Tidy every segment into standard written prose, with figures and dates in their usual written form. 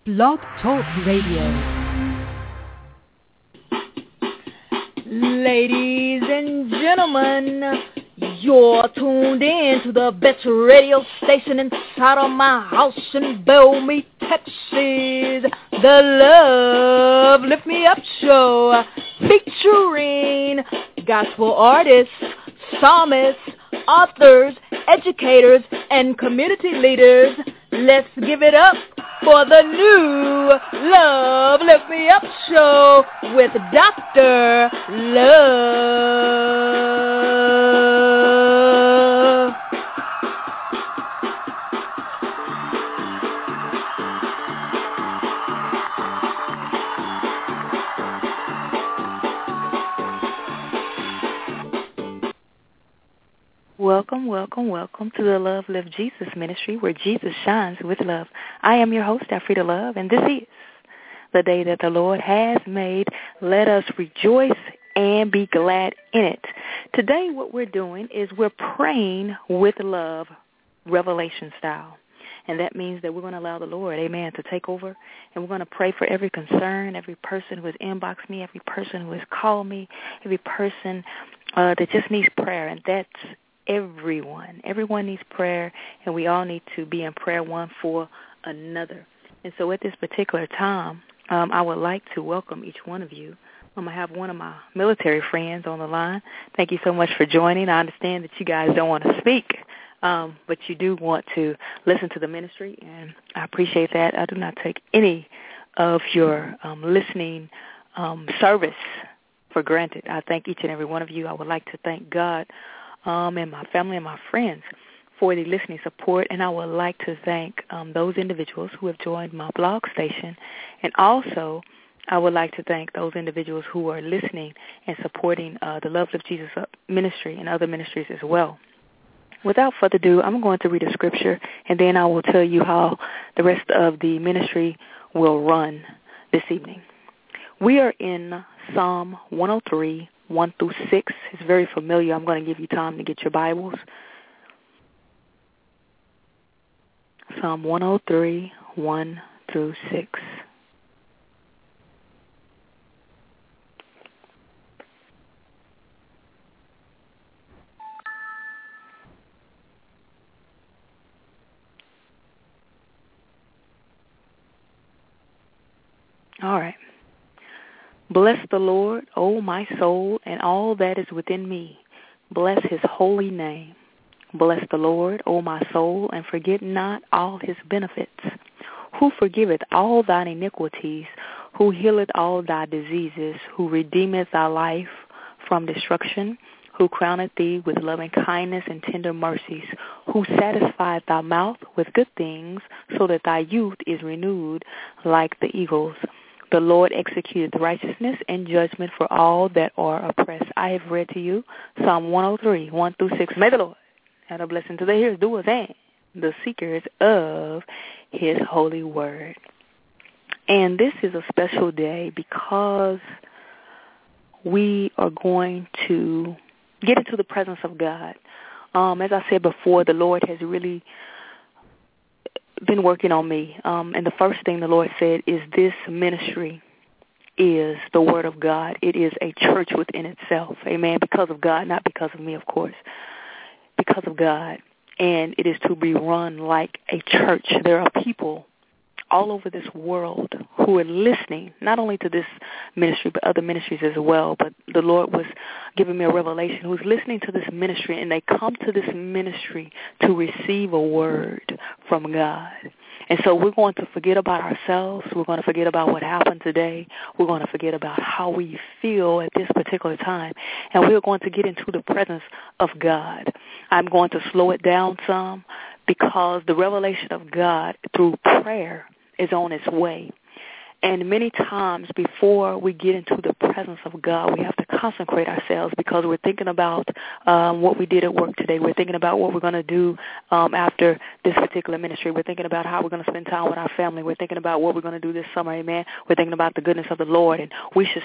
Blog Talk Radio. Ladies and gentlemen, you're tuned in to the best radio station inside of my house in Bellmead, Texas. The Love Lift Me Up Show, featuring gospel artists, psalmists, authors, educators, and community leaders. Let's give it up for the new Love Lift Me Up Show with Dr. Love. Welcome to the Love Live Jesus Ministry, where Jesus shines with love. I am your host, Alfreda Love, and this is the day that the Lord has made. Let us rejoice and be glad in it. Today what we're doing is we're praying with love, revelation style. And that means that we're going to allow the Lord, amen, to take over. And we're going to pray for every concern, every person who has inboxed me, every person who has called me, every person that just needs prayer. And that's everyone. Everyone needs prayer, and we all need to be in prayer one for another. And so at this particular time, I would like to welcome each one of you. I have one of my military friends on the line. Thank you so much for joining. I understand that you guys don't want to speak, but you do want to listen to the ministry, and I appreciate that. I do not take any of your listening service for granted. I thank each and every one of you. I would like to thank God and my family and my friends for the listening support, and I would like to thank those individuals who have joined my blog station, and also I would like to thank those individuals who are listening and supporting the Love Live Jesus ministry and other ministries as well. Without further ado, I'm going to read a scripture, and then I will tell you how the rest of the ministry will run this evening. We are in Psalm 103, 1 through 6. It's very familiar. I'm going to give you time to get your Bibles. Psalm 103, 1 through 6. All right. Bless the Lord, O my soul, and all that is within me. Bless his holy name. Bless the Lord, O my soul, and forget not all his benefits. Who forgiveth all thine iniquities, who healeth all thy diseases, who redeemeth thy life from destruction, who crowneth thee with loving kindness and tender mercies, who satisfieth thy mouth with good things, so that thy youth is renewed like the eagles. The Lord executeth righteousness and judgment for all that are oppressed. I have read to you Psalm 103, 1 through 6. May the Lord add a blessing to the hearers, doers, and the seekers of his holy word. And this is a special day because we are going to get into the presence of God. As I said before, the Lord has really been working on me. And the first thing the Lord said is this ministry is the Word of God. It is a church within itself. Amen. Because of God, not because of me, of course. Because of God. And it is to be run like a church. There are people all over this world who are listening, not only to this ministry, but other ministries as well. But the Lord was giving me a revelation who's listening to this ministry, and they come to this ministry to receive a word from God. And so we're going to forget about ourselves. We're going to forget about what happened today. We're going to forget about how we feel at this particular time. And we're going to get into the presence of God. I'm going to slow it down some because the revelation of God through prayer is on its way. And many times before we get into the presence of God, we have to consecrate ourselves because we're thinking about what we did at work today. We're thinking about what we're going to do after this particular ministry. We're thinking about how we're going to spend time with our family. We're thinking about what we're going to do this summer, amen. We're thinking about the goodness of the Lord. And we should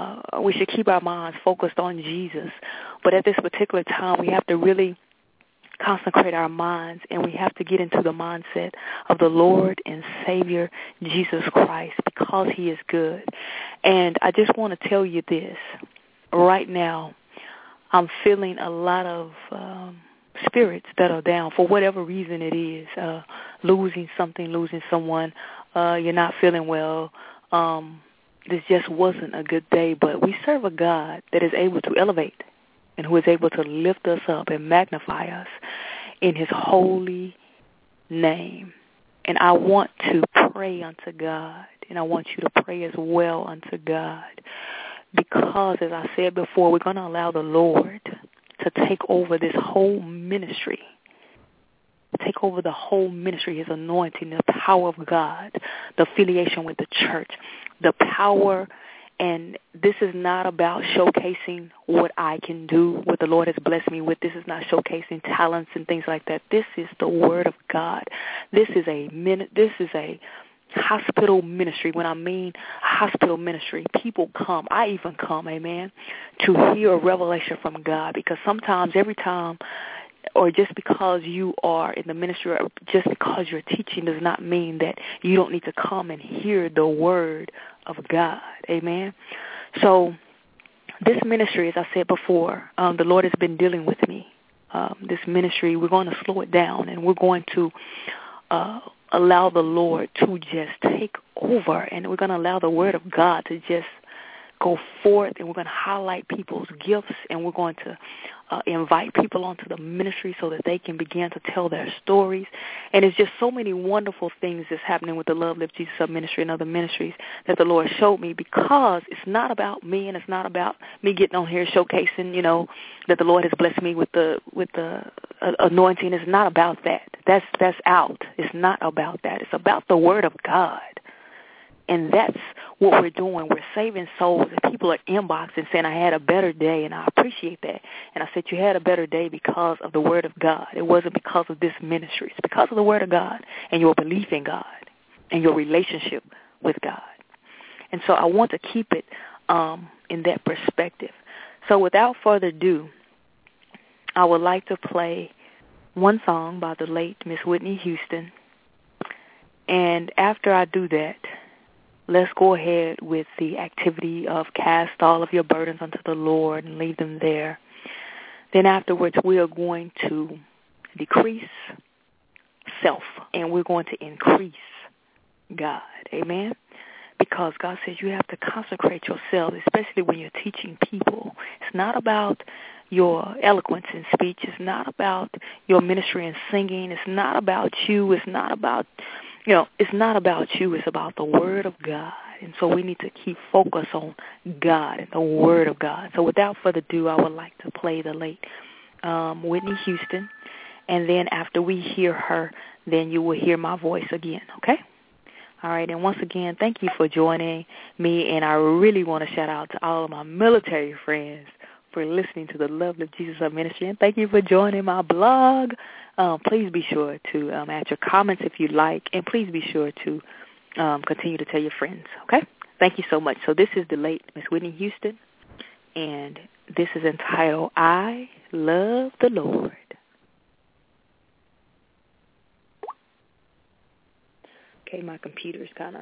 keep our minds focused on Jesus. But at this particular time, we have to really consecrate our minds, and we have to get into the mindset of the Lord and Savior Jesus Christ, because he is good. And I just want to tell you this. Right now, I'm feeling a lot of spirits that are down for whatever reason it is, losing something, losing someone, you're not feeling well. This just wasn't a good day, but we serve a God that is able to elevate and who is able to lift us up and magnify us in his holy name. And I want to pray unto God, and I want you to pray as well unto God, because, as I said before, we're going to allow the Lord to take over this whole ministry, take over the whole ministry, his anointing, the power of God, the affiliation with the church, the power. And this is not about showcasing what I can do, what the Lord has blessed me with. This is not showcasing talents and things like that. This is the Word of God. This is a hospital ministry. When I mean hospital ministry, people come. I even come, amen, to hear a revelation from God, because sometimes, every time, or just because you are in the ministry, or just because you're teaching, does not mean that you don't need to come and hear the word of God. Amen. So this ministry, as I said before, the Lord has been dealing with me. This ministry, we're going to slow it down, and we're going to allow the Lord to just take over, and we're going to allow the word of God to just go forth, and we're going to highlight people's gifts, and we're going to invite people onto the ministry so that they can begin to tell their stories. And it's just so many wonderful things that's happening with the Love Lift Jesus Up ministry and other ministries that the Lord showed me, because it's not about me, and it's not about me getting on here showcasing, that the Lord has blessed me with the anointing. It's not about that. That's out. It's not about that. It's about the word of God. And that's what we're doing. We're saving souls, and people are inboxing saying, I had a better day, and I appreciate that. And I said, you had a better day because of the word of God. It wasn't because of this ministry. It's because of the word of God and your belief in God and your relationship with God. And so I want to keep it in that perspective. So without further ado, I would like to play one song by the late Miss Whitney Houston. And after I do that, let's go ahead with the activity of cast all of your burdens unto the Lord and leave them there. Then afterwards, we are going to decrease self, and we're going to increase God. Amen? Because God says you have to consecrate yourself, especially when you're teaching people. It's not about your eloquence in speech. It's not about your ministry in singing. It's not about you. It's not about it's not about you. It's about the Word of God. And so we need to keep focus on God and the Word of God. So without further ado, I would like to play the late Whitney Houston. And then after we hear her, then you will hear my voice again, okay? All right, and once again, thank you for joining me. And I really want to shout out to all of my military friends for listening to the Love Lift Jesus Up ministry. And thank you for joining my blog. Please be sure to add your comments if you like, and please be sure to continue to tell your friends, okay? Thank you so much. So this is the late Miss Whitney Houston, and this is entitled, I Love the Lord. Okay, my computer's kind of...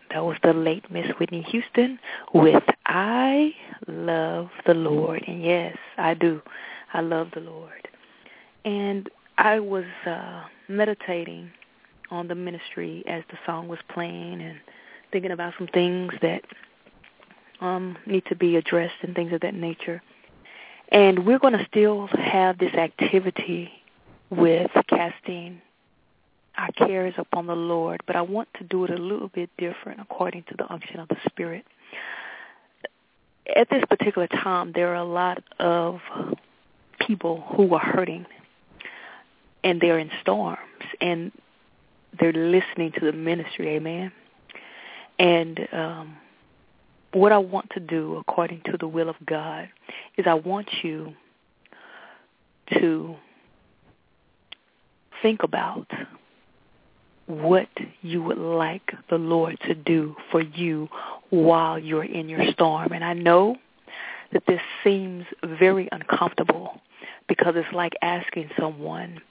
That was the late Miss Whitney Houston with I Love the Lord. And yes, I do. I love the Lord. And I was meditating on the ministry as the song was playing and thinking about some things that need to be addressed and things of that nature. And we're going to still have this activity with casting our cares upon the Lord, but I want to do it a little bit different according to the unction of the Spirit. At this particular time, there are a lot of people who are hurting, and they're in storms, and they're listening to the ministry, amen? And what I want to do according to the will of God is I want you to think about what you would like the Lord to do for you while you're in your storm. And I know that this seems very uncomfortable because it's like asking someone,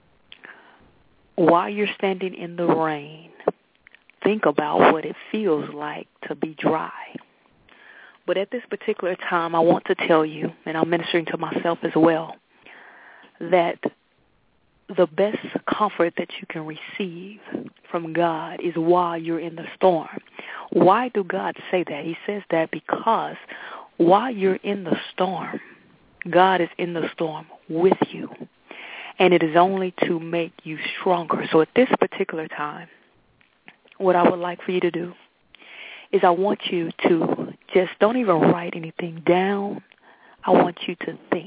while you're standing in the rain, think about what it feels like to be dry. But at this particular time, I want to tell you, and I'm ministering to myself as well, that the best comfort that you can receive from God is while you're in the storm. Why do God say that? He says that because while you're in the storm, God is in the storm with you, and it is only to make you stronger. So at this particular time, what I would like for you to do is I want you to just don't even write anything down. I want you to think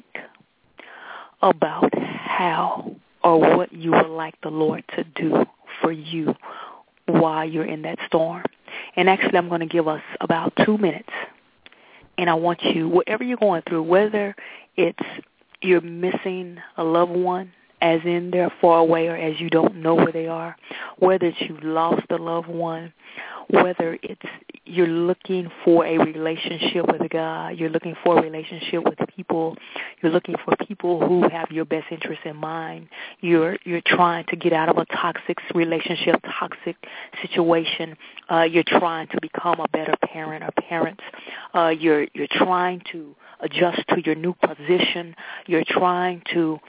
about how or what you would like the Lord to do for you while you're in that storm. And actually, I'm going to give us about 2 minutes. And I want you, whatever you're going through, whether it's you're missing a loved one, as in they're far away or as you don't know where they are, whether it's you've lost a loved one, whether it's you're looking for a relationship with God, you're looking for a relationship with people, you're looking for people who have your best interest in mind, you're trying to get out of a toxic relationship, toxic situation, you're trying to become a better parent or parents, you're trying to adjust to your new position, you're trying to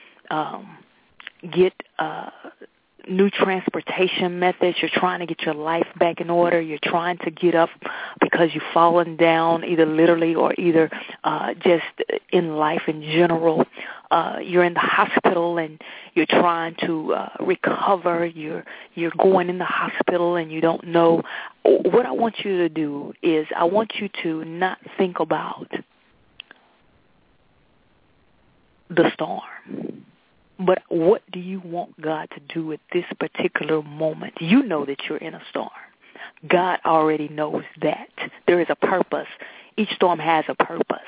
get new transportation methods, you're trying to get your life back in order, you're trying to get up because you've fallen down either literally or either just in life in general. You're in the hospital and you're trying to recover, you're going in the hospital and you don't know. What I want you to do is I want you to not think about the storm. But what do you want God to do at this particular moment? You know that you're in a storm. God already knows that. There is a purpose. Each storm has a purpose.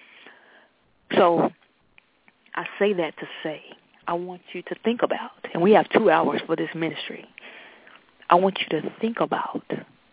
So I say that to say, I want you to think about, and we have 2 hours for this ministry, I want you to think about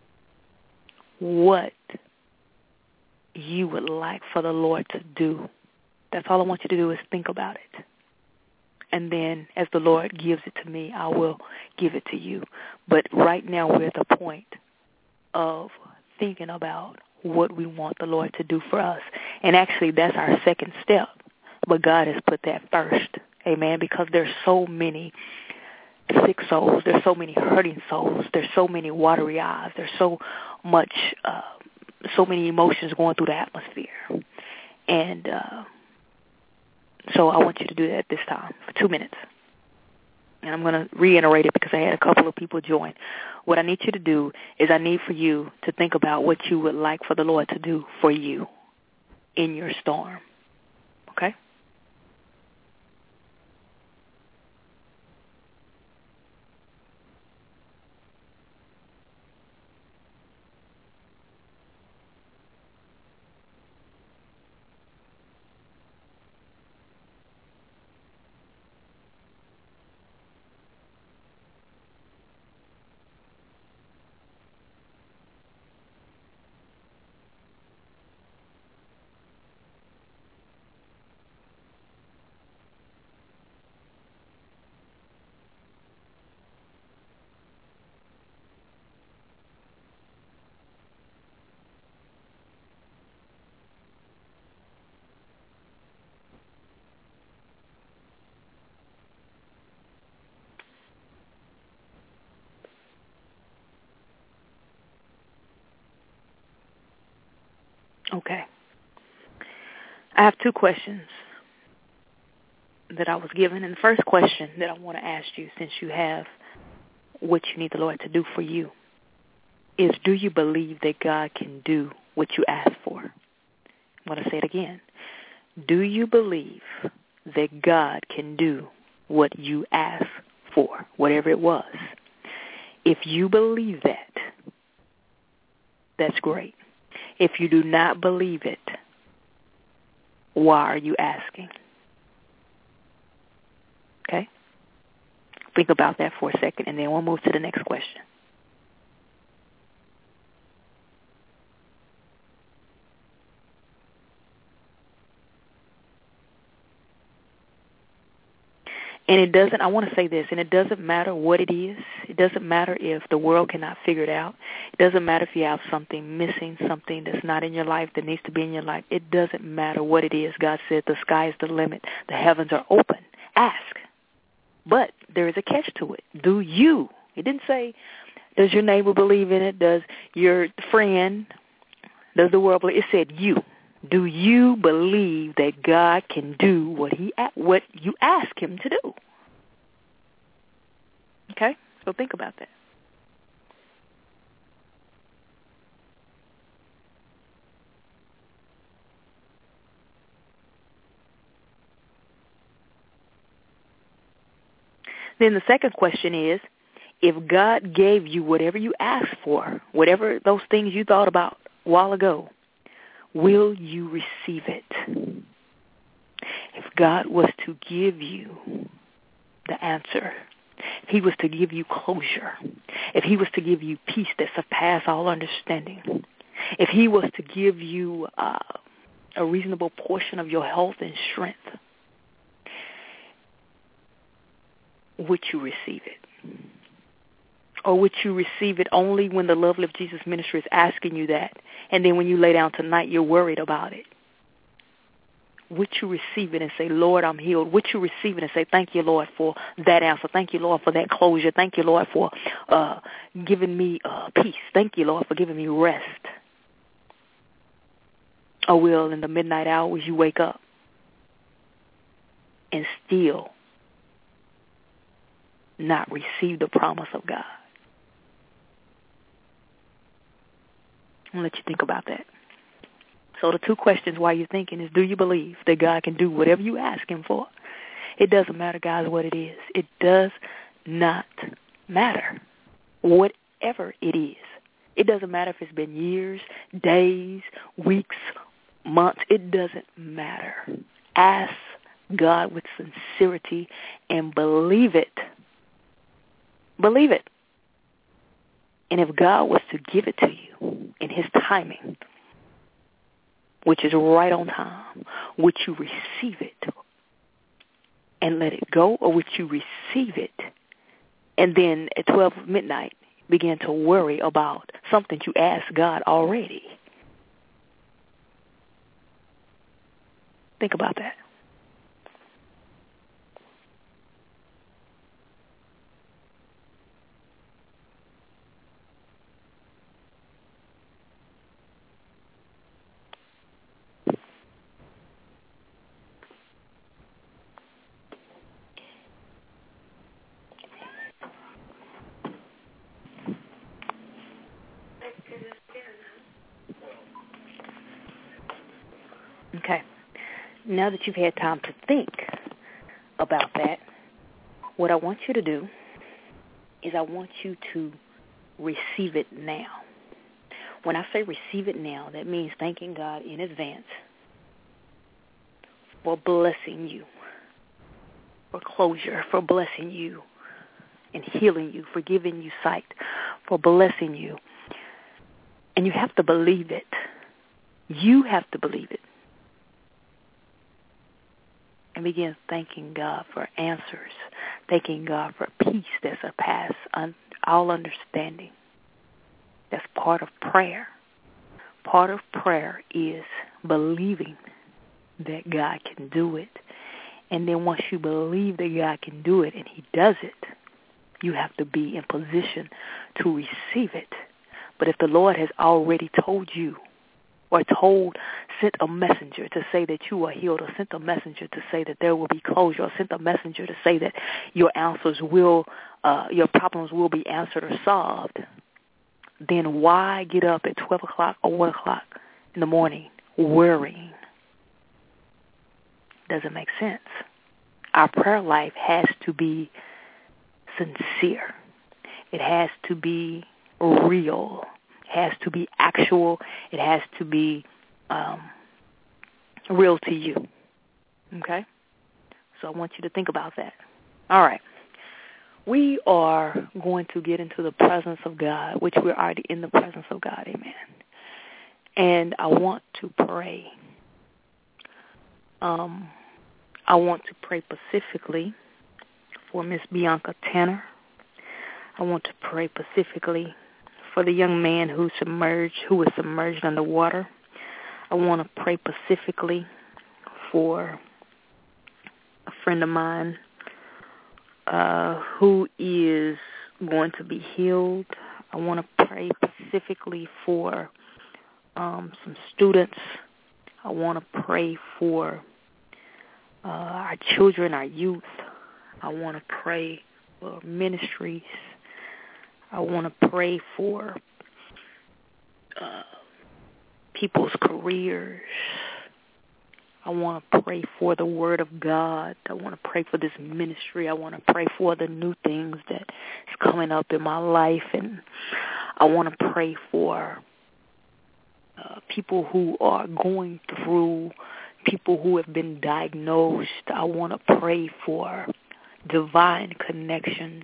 what you would like for the Lord to do. That's all I want you to do is think about it. And then as the Lord gives it to me, I will give it to you. But right now we're at the point of thinking about what we want the Lord to do for us. And actually that's our second step. But God has put that first. Amen. Because there's so many sick souls. There's so many hurting souls. There's so many watery eyes. There's so much, so many emotions going through the atmosphere. And so I want you to do that this time for 2 minutes. And I'm going to reiterate it because I had a couple of people join. What I need you to do is I need for you to think about what you would like for the Lord to do for you in your storm. Okay? Okay. I have two questions that I was given. And the first question that I want to ask you, since you have what you need the Lord to do for you, is do you believe that God can do what you ask for? I'm going to say it again. Do you believe that God can do what you ask for, whatever it was? If you believe that, that's great. If you do not believe it, why are you asking? Okay? Think about that for a second, and then we'll move to the next question. And it doesn't, I want to say this, and it doesn't matter what it is. It doesn't matter if the world cannot figure it out. It doesn't matter if you have something missing, something that's not in your life that needs to be in your life. It doesn't matter what it is. God said the sky is the limit. The heavens are open. Ask. But there is a catch to it. Do you? It didn't say, does your neighbor believe in it? Does your friend? Does the world believe? It said you. Do you believe that God can do what you ask him to do? Okay? So think about that. Then the second question is, if God gave you whatever you asked for, whatever those things you thought about a while ago, will you receive it? If God was to give you the answer, if he was to give you closure, if he was to give you peace that surpasses all understanding, if he was to give you a reasonable portion of your health and strength, would you receive it? Or would you receive it only when the Lovely of Jesus ministry is asking you that, and then when you lay down tonight, you're worried about it? Would you receive it and say, Lord, I'm healed? Would you receive it and say, thank you, Lord, for that answer. Thank you, Lord, for that closure. Thank you, Lord, for giving me peace. Thank you, Lord, for giving me rest. Or will in the midnight hours you wake up and still not receive the promise of God? I'll let you think about that. So the two questions while you're thinking is, do you believe that God can do whatever you ask him for? It doesn't matter, guys, what it is. It does not matter. Whatever it is. It doesn't matter if it's been years, days, weeks, months. It doesn't matter. Ask God with sincerity and believe it. Believe it. And if God was to give it to you in his timing, which is right on time, would you receive it and let it go, or would you receive it and then at 12 midnight begin to worry about something you asked God already? Think about that. Okay. Now that you've had time to think about that, what I want you to do is I want you to receive it now. When I say receive it now, that means thanking God in advance for blessing you, for closure, for blessing you and healing you, for giving you sight, for blessing you. And you have to believe it. You have to believe it. And begin thanking God for answers, thanking God for peace that surpasses all understanding. That's part of prayer. Part of prayer is believing that God can do it. And then once you believe that God can do it and he does it, you have to be in position to receive it. But if the Lord has already told you or sent a messenger to say that you are healed, or sent a messenger to say that there will be closure, or sent a messenger to say that your your problems will be answered or solved, then why get up at 12 o'clock or 1 o'clock in the morning worrying? Doesn't make sense. Our prayer life has to be sincere. It has to be real. It has to be actual. It has to be real to you. Okay? So I want you to think about that. All right. We are going to get into the presence of God, which we're already in the presence of God. Amen. And I want to pray. I want to pray specifically for Miss Bianca Tanner. I want to pray specifically for the young man who was submerged underwater. I want to pray specifically for a friend of mine who is going to be healed. I want to pray specifically for some students. I want to pray for our children, our youth. I want to pray for ministries. I want to pray for people's careers. I want to pray for the Word of God. I want to pray for this ministry. I want to pray for the new things that is coming up in my life. And I want to pray for people who are going through, people who have been diagnosed. I want to pray for divine connections.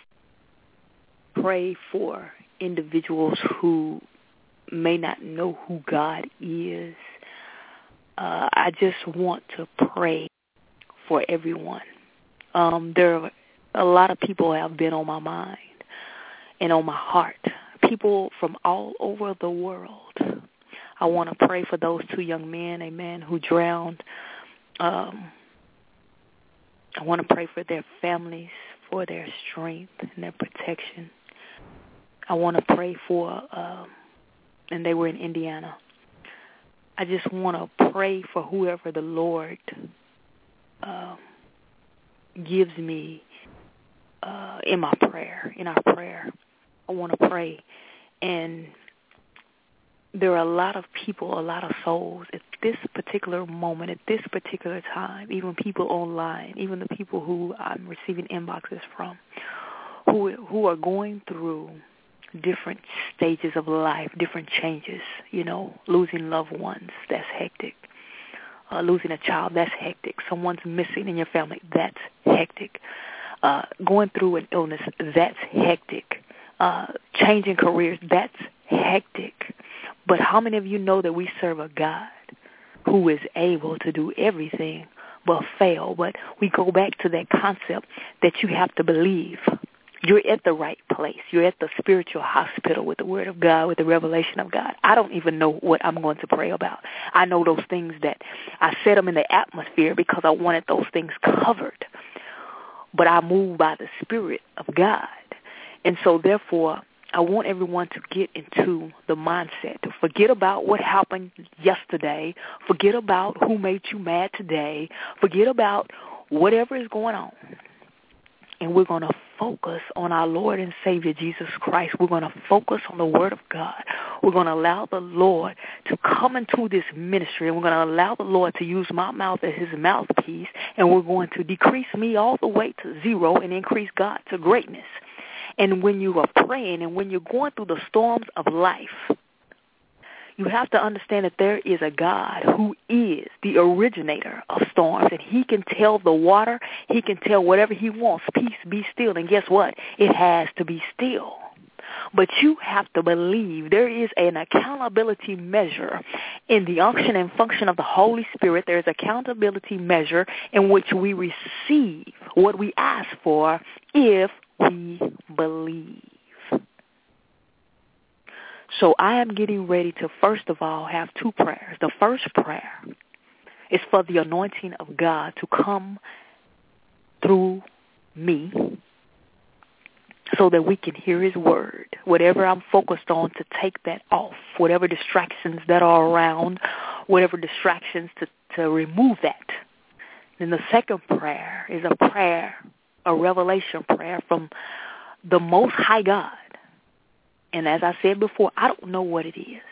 Pray for individuals who may not know who God is. I just want to pray for everyone. There are a lot of people have been on my mind and on my heart, people from all over the world. I want to pray for those two young men, amen, who drowned. I want to pray for their families, for their strength and their protection. I want to pray for, and they were in Indiana. I just want to pray for whoever the Lord gives me in our prayer. I want to pray. And there are a lot of people, a lot of souls at this particular moment, at this particular time, even people online, even the people who I'm receiving inboxes from, who are going through different stages of life, different changes, losing loved ones, that's hectic. Losing a child, that's hectic. Someone's missing in your family, that's hectic. Going through an illness, that's hectic. Changing careers, that's hectic. But how many of you know that we serve a God who is able to do everything but fail? But we go back to that concept that you have to believe. You're at the right place. You're at the spiritual hospital with the Word of God, with the revelation of God. I don't even know what I'm going to pray about. I know those things that I set them in the atmosphere because I wanted those things covered. But I move by the Spirit of God. And so, therefore, I want everyone to get into the mindset to forget about what happened yesterday. Forget about who made you mad today. Forget about whatever is going on. And we're going to focus on our Lord and Savior, Jesus Christ. We're going to focus on the Word of God. We're going to allow the Lord to come into this ministry, and we're going to allow the Lord to use my mouth as his mouthpiece, and we're going to decrease me all the way to zero and increase God to greatness. And when you are praying and when you're going through the storms of life, you have to understand that there is a God who is the originator of storms, and he can tell the water, he can tell whatever he wants, peace, be still, and guess what? It has to be still. But you have to believe there is an accountability measure in the unction and function of the Holy Spirit. There is accountability measure in which we receive what we ask for if we believe. So I am getting ready to, first of all, have two prayers. The first prayer is for the anointing of God to come through me. so that we can hear his word. Whatever I'm focused on, to take that off. Whatever distractions that are around, whatever distractions to remove that. Then the second prayer is a revelation prayer from the Most High God. And as I said before, I don't know what it is.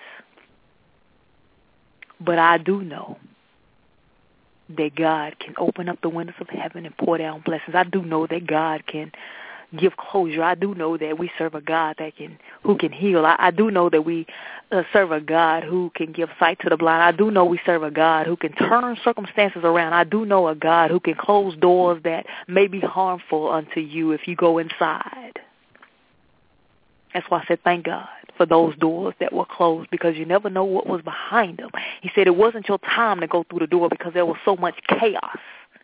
But I do know that God can open up the windows of heaven and pour down blessings. I do know that God can give closure. I do know that we serve a God who can heal. I do know that we serve a God who can give sight to the blind. I do know we serve a God who can turn circumstances around. I do know a God who can close doors that may be harmful unto you if you go inside. That's why I said thank God for those doors that were closed, because you never know what was behind them. He said it wasn't your time to go through the door because there was so much chaos.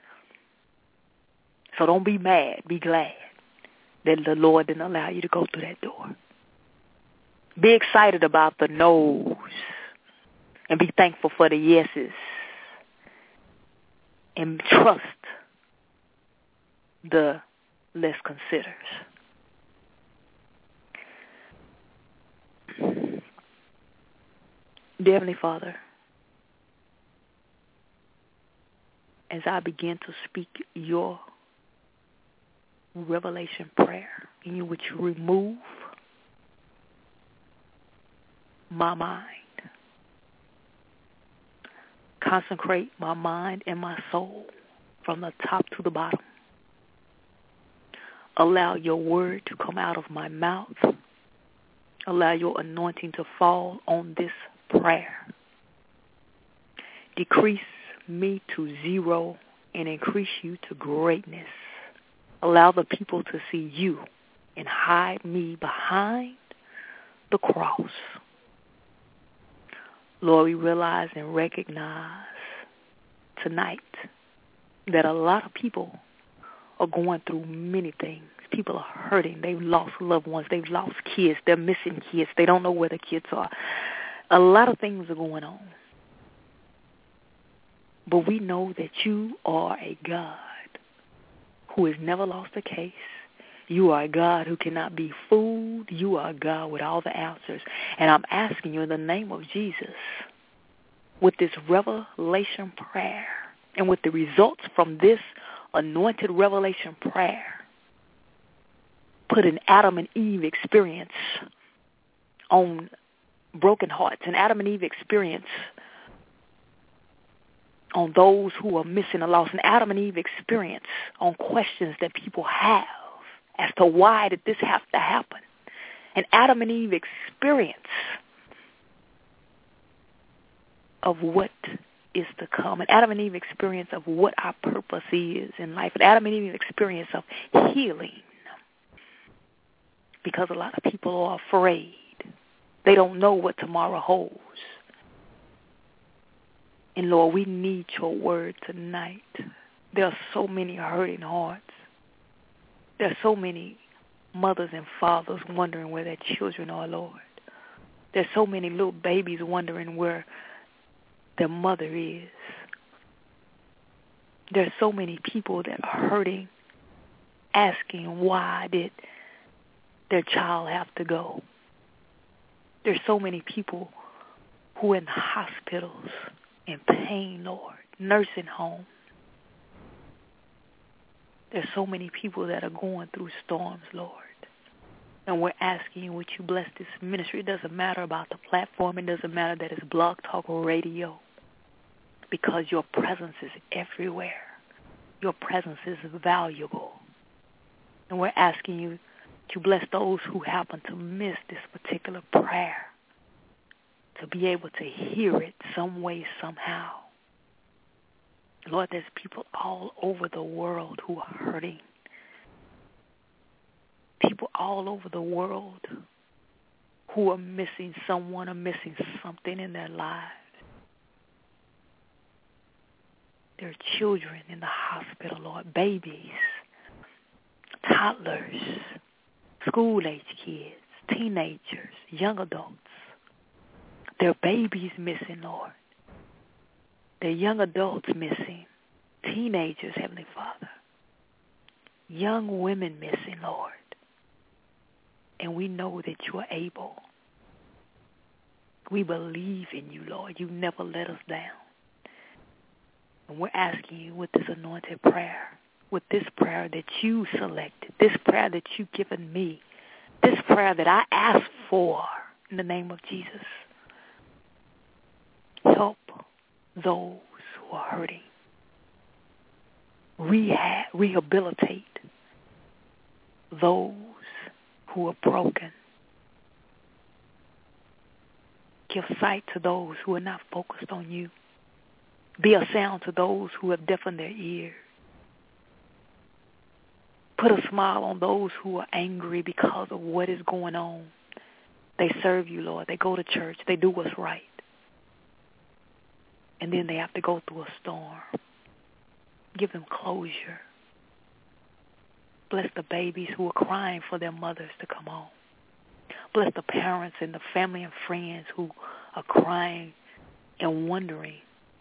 So don't be mad. Be glad that the Lord didn't allow you to go through that door. Be excited about the no's and be thankful for the yeses. And trust the less considers. Dear Heavenly Father, as I begin to speak your revelation prayer, in which you remove my mind, consecrate my mind and my soul from the top to the bottom. Allow your word to come out of my mouth. Allow your anointing to fall on this prayer. Decrease me to zero and increase you to greatness. Allow the people to see you and hide me behind the cross. Lord, we realize and recognize tonight that a lot of people are going through many things. People are hurting. They've lost loved ones. They've lost kids. They're missing kids. They don't know where the kids are. A lot of things are going on. But we know that you are a God who has never lost a case. You are a God who cannot be fooled. You are a God with all the answers. And I'm asking you in the name of Jesus, with this revelation prayer and with the results from this anointed revelation prayer, put an Adam and Eve experience on broken hearts, an Adam and Eve experience on those who are missing or lost, an Adam and Eve experience on questions that people have as to why did this have to happen, an Adam and Eve experience of what is to come, an Adam and Eve experience of what our purpose is in life, an Adam and Eve experience of healing. Because a lot of people are afraid. They don't know what tomorrow holds. And Lord, we need your word tonight. There are so many hurting hearts. There are so many mothers and fathers wondering where their children are, Lord. There's so many little babies wondering where their mother is. There's so many people that are hurting, asking why did their child have to go. There's so many people who are in hospitals in pain, Lord, nursing homes. There's so many people that are going through storms, Lord. And we're asking you, would you bless this ministry? It doesn't matter about the platform. It doesn't matter that it's Blog Talk Radio, because your presence is everywhere. Your presence is valuable. And we're asking you to bless those who happen to miss this particular prayer, to be able to hear it some way, somehow. Lord, there's people all over the world who are hurting. People all over the world who are missing someone or missing something in their lives. There are children in the hospital, Lord, babies, toddlers, school-age kids, teenagers, young adults. There are babies missing, Lord. There are young adults missing, teenagers, Heavenly Father. Young women missing, Lord. And we know that you are able. We believe in you, Lord. You never let us down. And we're asking you with this anointed prayer, with this prayer that you selected, this prayer that you've given me, this prayer that I asked for in the name of Jesus. Help those who are hurting. Rehabilitate those who are broken. Give sight to those who are not focused on you. Be a sound to those who have deafened their ears. Put a smile on those who are angry because of what is going on. They serve you, Lord. They go to church. They do what's right. And then they have to go through a storm. Give them closure. Bless the babies who are crying for their mothers to come home. Bless the parents and the family and friends who are crying and wondering.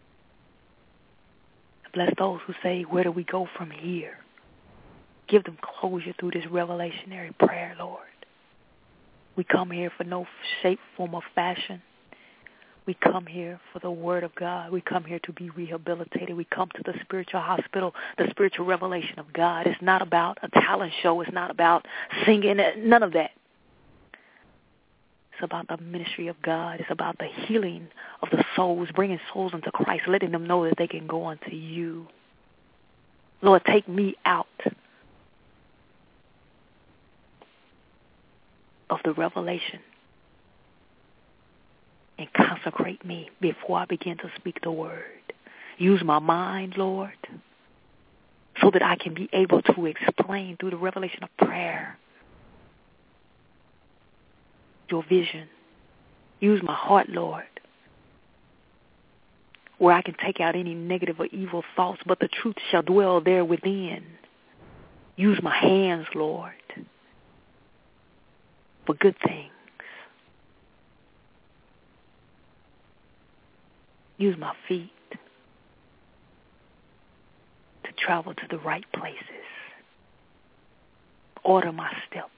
Bless those who say, where do we go from here? Give them closure through this revelationary prayer, Lord. We come here for no shape, form, or fashion. We come here for the word of God. We come here to be rehabilitated. We come to the spiritual hospital, the spiritual revelation of God. It's not about a talent show. It's not about singing. None of that. It's about the ministry of God. It's about the healing of the souls, bringing souls into Christ, letting them know that they can go unto you. Lord, take me out of the revelation and consecrate me before I begin to speak the word. Use my mind, Lord, so that I can be able to explain through the revelation of prayer your vision. Use my heart, Lord, where I can take out any negative or evil thoughts, but the truth shall dwell there within. Use my hands, Lord, for good things. Use my feet to travel to the right places. Order my steps.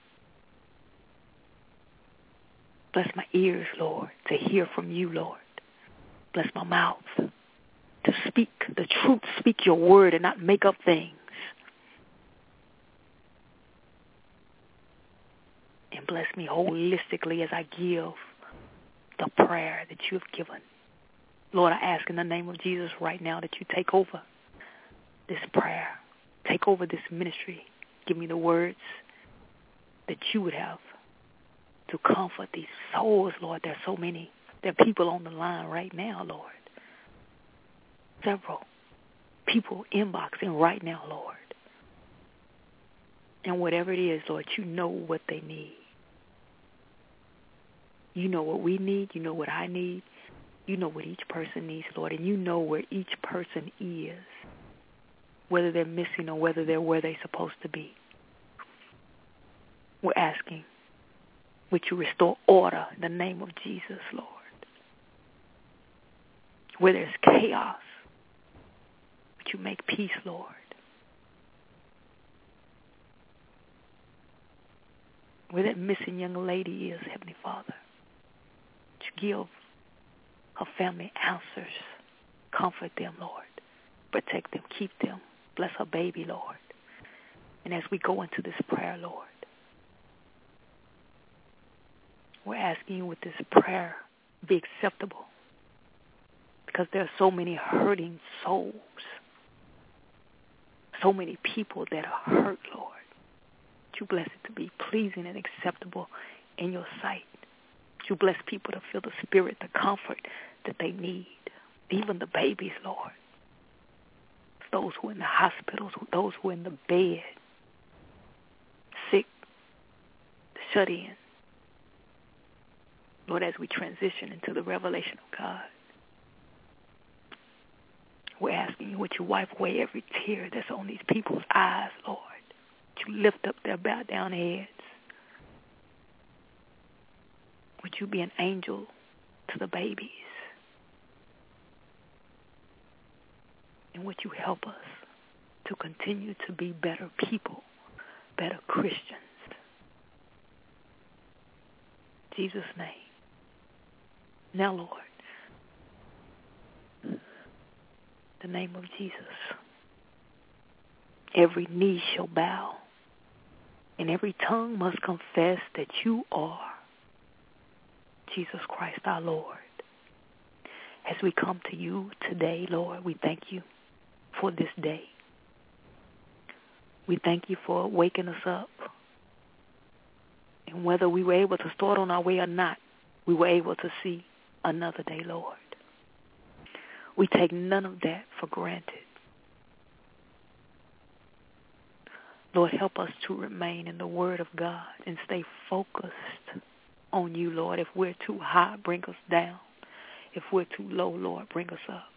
Bless my ears, Lord, to hear from you, Lord. Bless my mouth to speak the truth, speak your word and not make up things. And bless me holistically as I give the prayer that you have given. Lord, I ask in the name of Jesus right now that you take over this prayer. Take over this ministry. Give me the words that you would have to comfort these souls, Lord. There are so many. There are people on the line right now, Lord. Several people inboxing right now, Lord. And whatever it is, Lord, you know what they need. You know what we need. You know what I need. You know what each person needs, Lord, and you know where each person is, whether they're missing or whether they're where they're supposed to be. We're asking, would you restore order in the name of Jesus, Lord? Where there's chaos, would you make peace, Lord? Where that missing young lady is, Heavenly Father, would you give her family answers. Comfort them, Lord. Protect them. Keep them. Bless her baby, Lord. And as we go into this prayer, Lord, we're asking you with this prayer be acceptable, because there are so many hurting souls, so many people that are hurt, Lord. You bless it to be pleasing and acceptable in your sight. You bless people to feel the spirit, the comfort that they need, even the babies, Lord. Those who are in the hospitals, those who are in the bed, sick, shut in. Lord, as we transition into the revelation of God, we're asking you, would you wipe away every tear that's on these people's eyes, Lord? Would you lift up their bowed down heads? Would you be an angel to the babies? And would you help us to continue to be better people, better Christians, Jesus' name. Now, Lord, the name of Jesus, every knee shall bow and every tongue must confess that you are Jesus Christ our Lord. As we come to you today, Lord, we thank you for this day. We thank you for waking us up. And whether we were able to start on our way or not, we were able to see another day, Lord. We take none of that for granted. Lord, help us to remain in the Word of God and stay focused on you, Lord. If we're too high, bring us down. If we're too low, Lord, bring us up.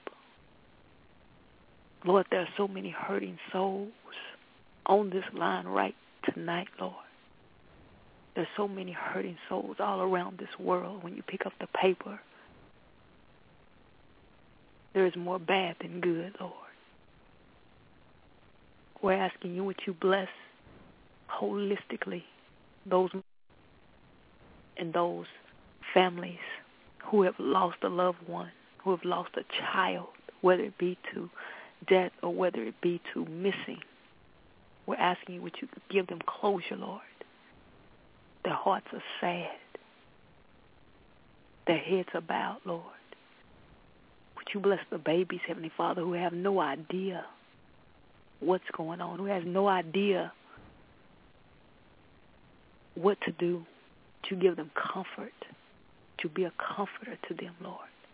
Lord, there are so many hurting souls on this line right tonight, Lord. There's so many hurting souls all around this world. When you pick up the paper, there is more bad than good, Lord. We're asking you, would you bless holistically those and those families who have lost a loved one, who have lost a child, whether it be to death or whether it be to missing. We're asking you, would you give them closure, Lord? Their hearts are sad. Their heads are bowed, Lord. Would you bless the babies, Heavenly Father, who have no idea what's going on, who has no idea what to do, to give them comfort, to be a comforter to them, Lord.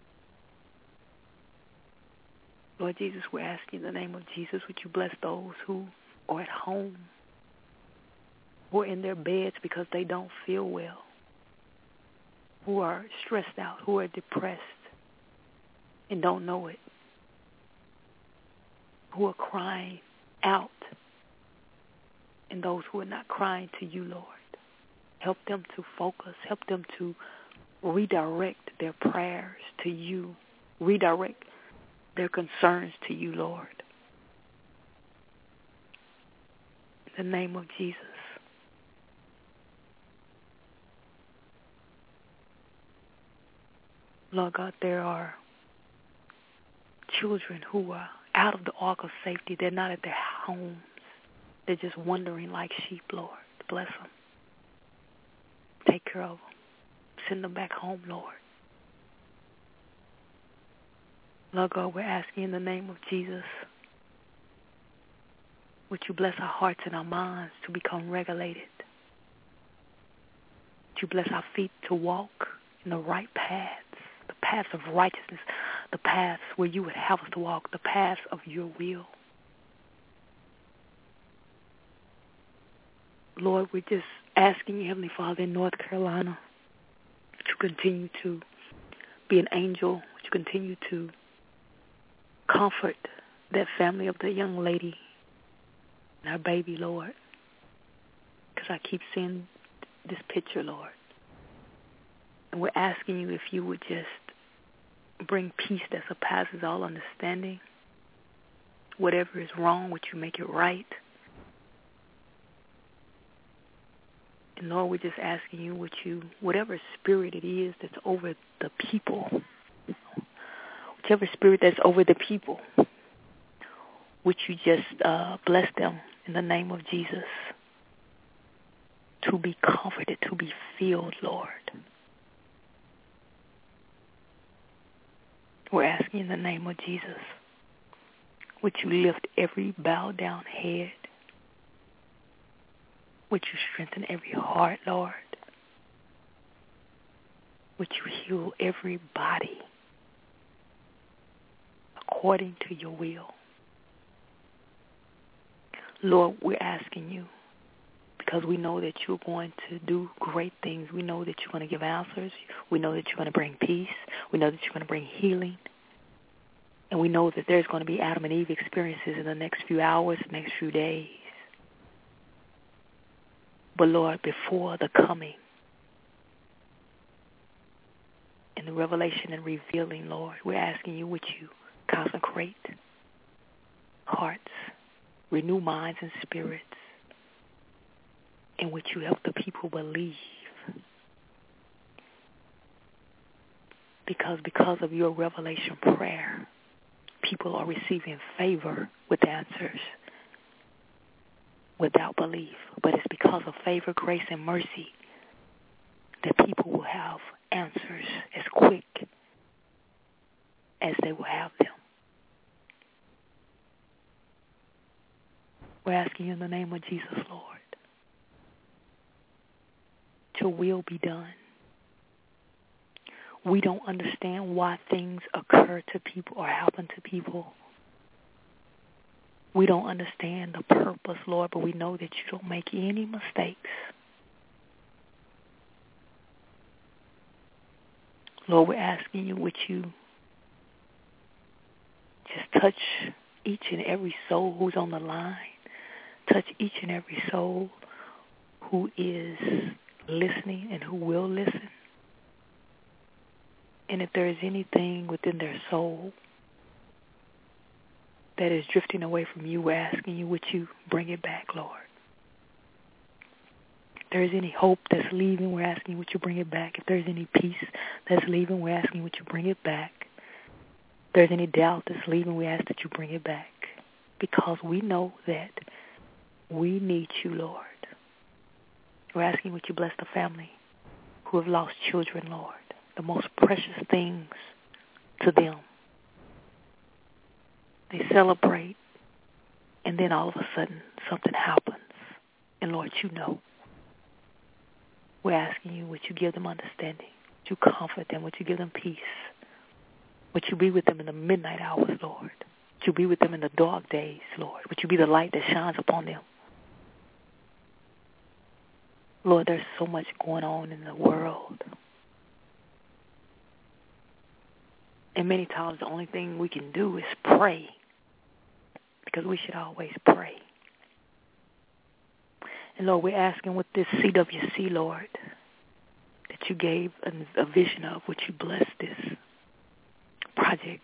Lord Jesus, we're asking in the name of Jesus, would you bless those who are at home, who are in their beds because they don't feel well, who are stressed out, who are depressed and don't know it, who are crying out, and those who are not crying to you, Lord. Help them to focus. Help them to redirect their prayers to you. Redirect their concerns to you, Lord. In the name of Jesus. Lord God, there are children who are out of the ark of safety. They're not at their homes. They're just wandering like sheep, Lord. Bless them. Take care of them. Send them back home, Lord. Lord God, we're asking in the name of Jesus, would you bless our hearts and our minds to become regulated? Would you bless our feet to walk in the right paths, the paths of righteousness, the paths where you would have us to walk, the paths of your will. Lord, we're just asking you, Heavenly Father, in North Carolina, to continue to be an angel, to continue to comfort that family of the young lady and her baby, Lord, because I keep seeing this picture, Lord. And we're asking you if you would just bring peace that surpasses all understanding. Whatever is wrong, would you make it right? And Lord, we're just asking you, would you, whatever spirit it is that's over the people, whichever spirit that's over the people, would you just bless them in the name of Jesus to be comforted, to be filled, Lord. We're asking in the name of Jesus, would you lift every bowed down head? Would you strengthen every heart, Lord? Would you heal every body according to your will? Lord, we're asking you because we know that you're going to do great things. We know that you're going to give answers. We know that you're going to bring peace. We know that you're going to bring healing. And we know that there's going to be Adam and Eve experiences in the next few hours, next few days. But Lord, before the coming and the revelation and revealing, Lord, we're asking you, would you consecrate hearts, renew minds and spirits, and would you help the people believe because of your revelation prayer, people are receiving favor with answers without belief. But it's because of favor, grace, and mercy that people will have answers as quick as they will have them. We're asking you in the name of Jesus, Lord, your will be done. We don't understand why things occur to people or happen to people. We don't understand the purpose, Lord, but we know that you don't make any mistakes. Lord, we're asking you, would you just touch each and every soul who's on the line, touch each and every soul who is listening and who will listen. And if there is anything within their soul that is drifting away from you, we're asking you, would you bring it back, Lord? If there is any hope that's leaving, we're asking you, would you bring it back? If there's any peace that's leaving, we're asking you, would you bring it back? If there's any doubt that's leaving, we ask that you bring it back. Because we know that we need you, Lord. We're asking, would you bless the family who have lost children, Lord, the most precious things to them. They celebrate, and then all of a sudden something happens. And Lord, you know. We're asking you, would you give them understanding? Would you comfort them? Would you give them peace? Would you be with them in the midnight hours, Lord? Would you be with them in the dark days, Lord? Would you be the light that shines upon them? Lord, there's so much going on in the world. And many times the only thing we can do is pray, because we should always pray. And Lord, we're asking with this CWC, Lord, that you gave a vision of, would you bless this project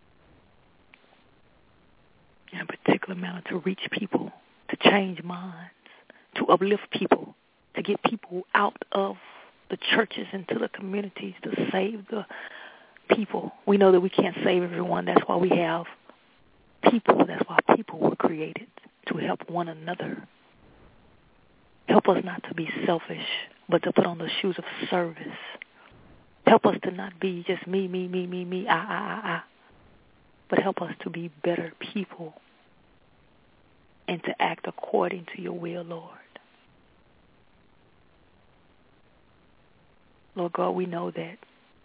in a particular manner to reach people, to change minds, to uplift people, to get people out of the churches into the communities, to save the people. We know that we can't save everyone. That's why we have people. That's why people were created, to help one another. Help us not to be selfish, but to put on the shoes of service. Help us to not be just me, I. But help us to be better people and to act according to your will, Lord. Lord God, we know that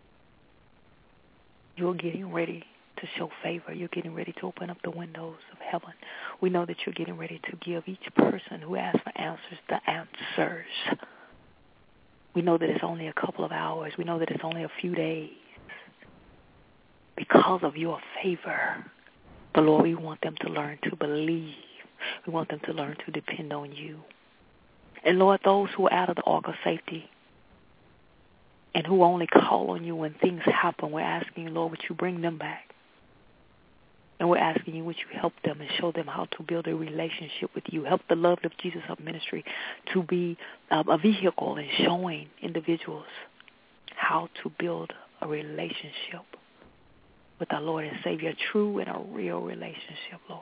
you're getting ready to show favor. You're getting ready to open up the windows of heaven. We know that you're getting ready to give each person who asks for answers the answers. We know that it's only a couple of hours. We know that it's only a few days because of your favor. But Lord, we want them to learn to believe. We want them to learn to depend on you. And Lord, those who are out of the ark of safety and who only call on you when things happen, we're asking you, Lord, would you bring them back? And we're asking you, would you help them and show them how to build a relationship with you? Help the Love Lift Jesus Up ministry to be a vehicle in showing individuals how to build a relationship with our Lord and Savior, a true and a real relationship, Lord.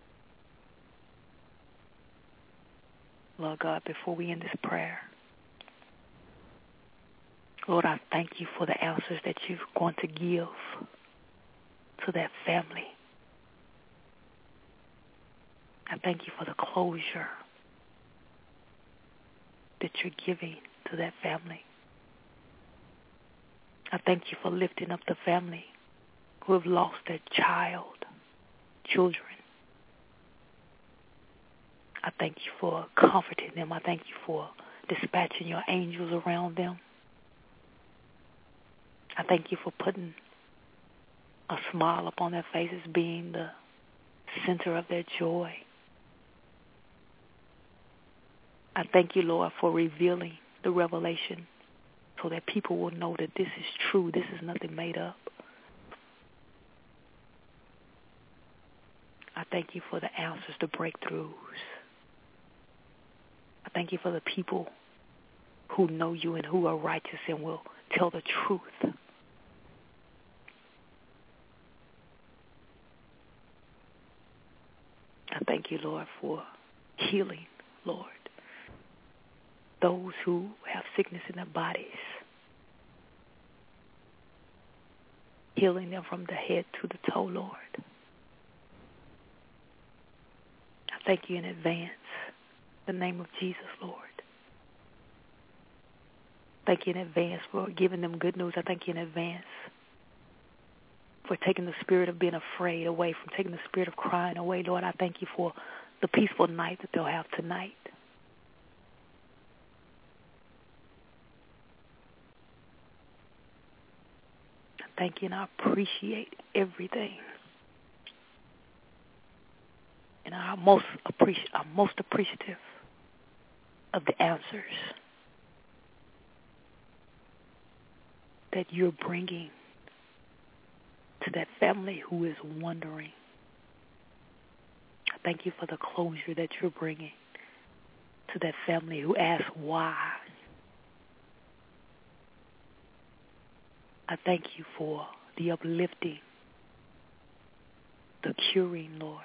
Lord God, before we end this prayer, Lord, I thank you for the answers that you're going to give to that family. I thank you for the closure that you're giving to that family. I thank you for lifting up the family who have lost their children. I thank you for comforting them. I thank you for dispatching your angels around them. I thank you for putting a smile upon their faces, being the center of their joy. I thank you, Lord, for revealing the revelation so that people will know that this is true. This is nothing made up. I thank you for the answers, the breakthroughs. I thank you for the people who know you and who are righteous and will tell the truth. thank you, Lord, for healing, Lord, those who have sickness in their bodies, healing them from the head to the toe, Lord. I thank you in advance, in the name of Jesus, Lord. Thank you in advance for giving them good news. I thank you in advance for taking the spirit of being afraid away, from taking the spirit of crying away. Lord, I thank you for the peaceful night that they'll have tonight. I thank you and I appreciate everything. And I'm most appreciative of the answers that you're bringing to that family who is wondering. I thank you for the closure that you're bringing to that family who asks why. I thank you for the uplifting, the curing, Lord,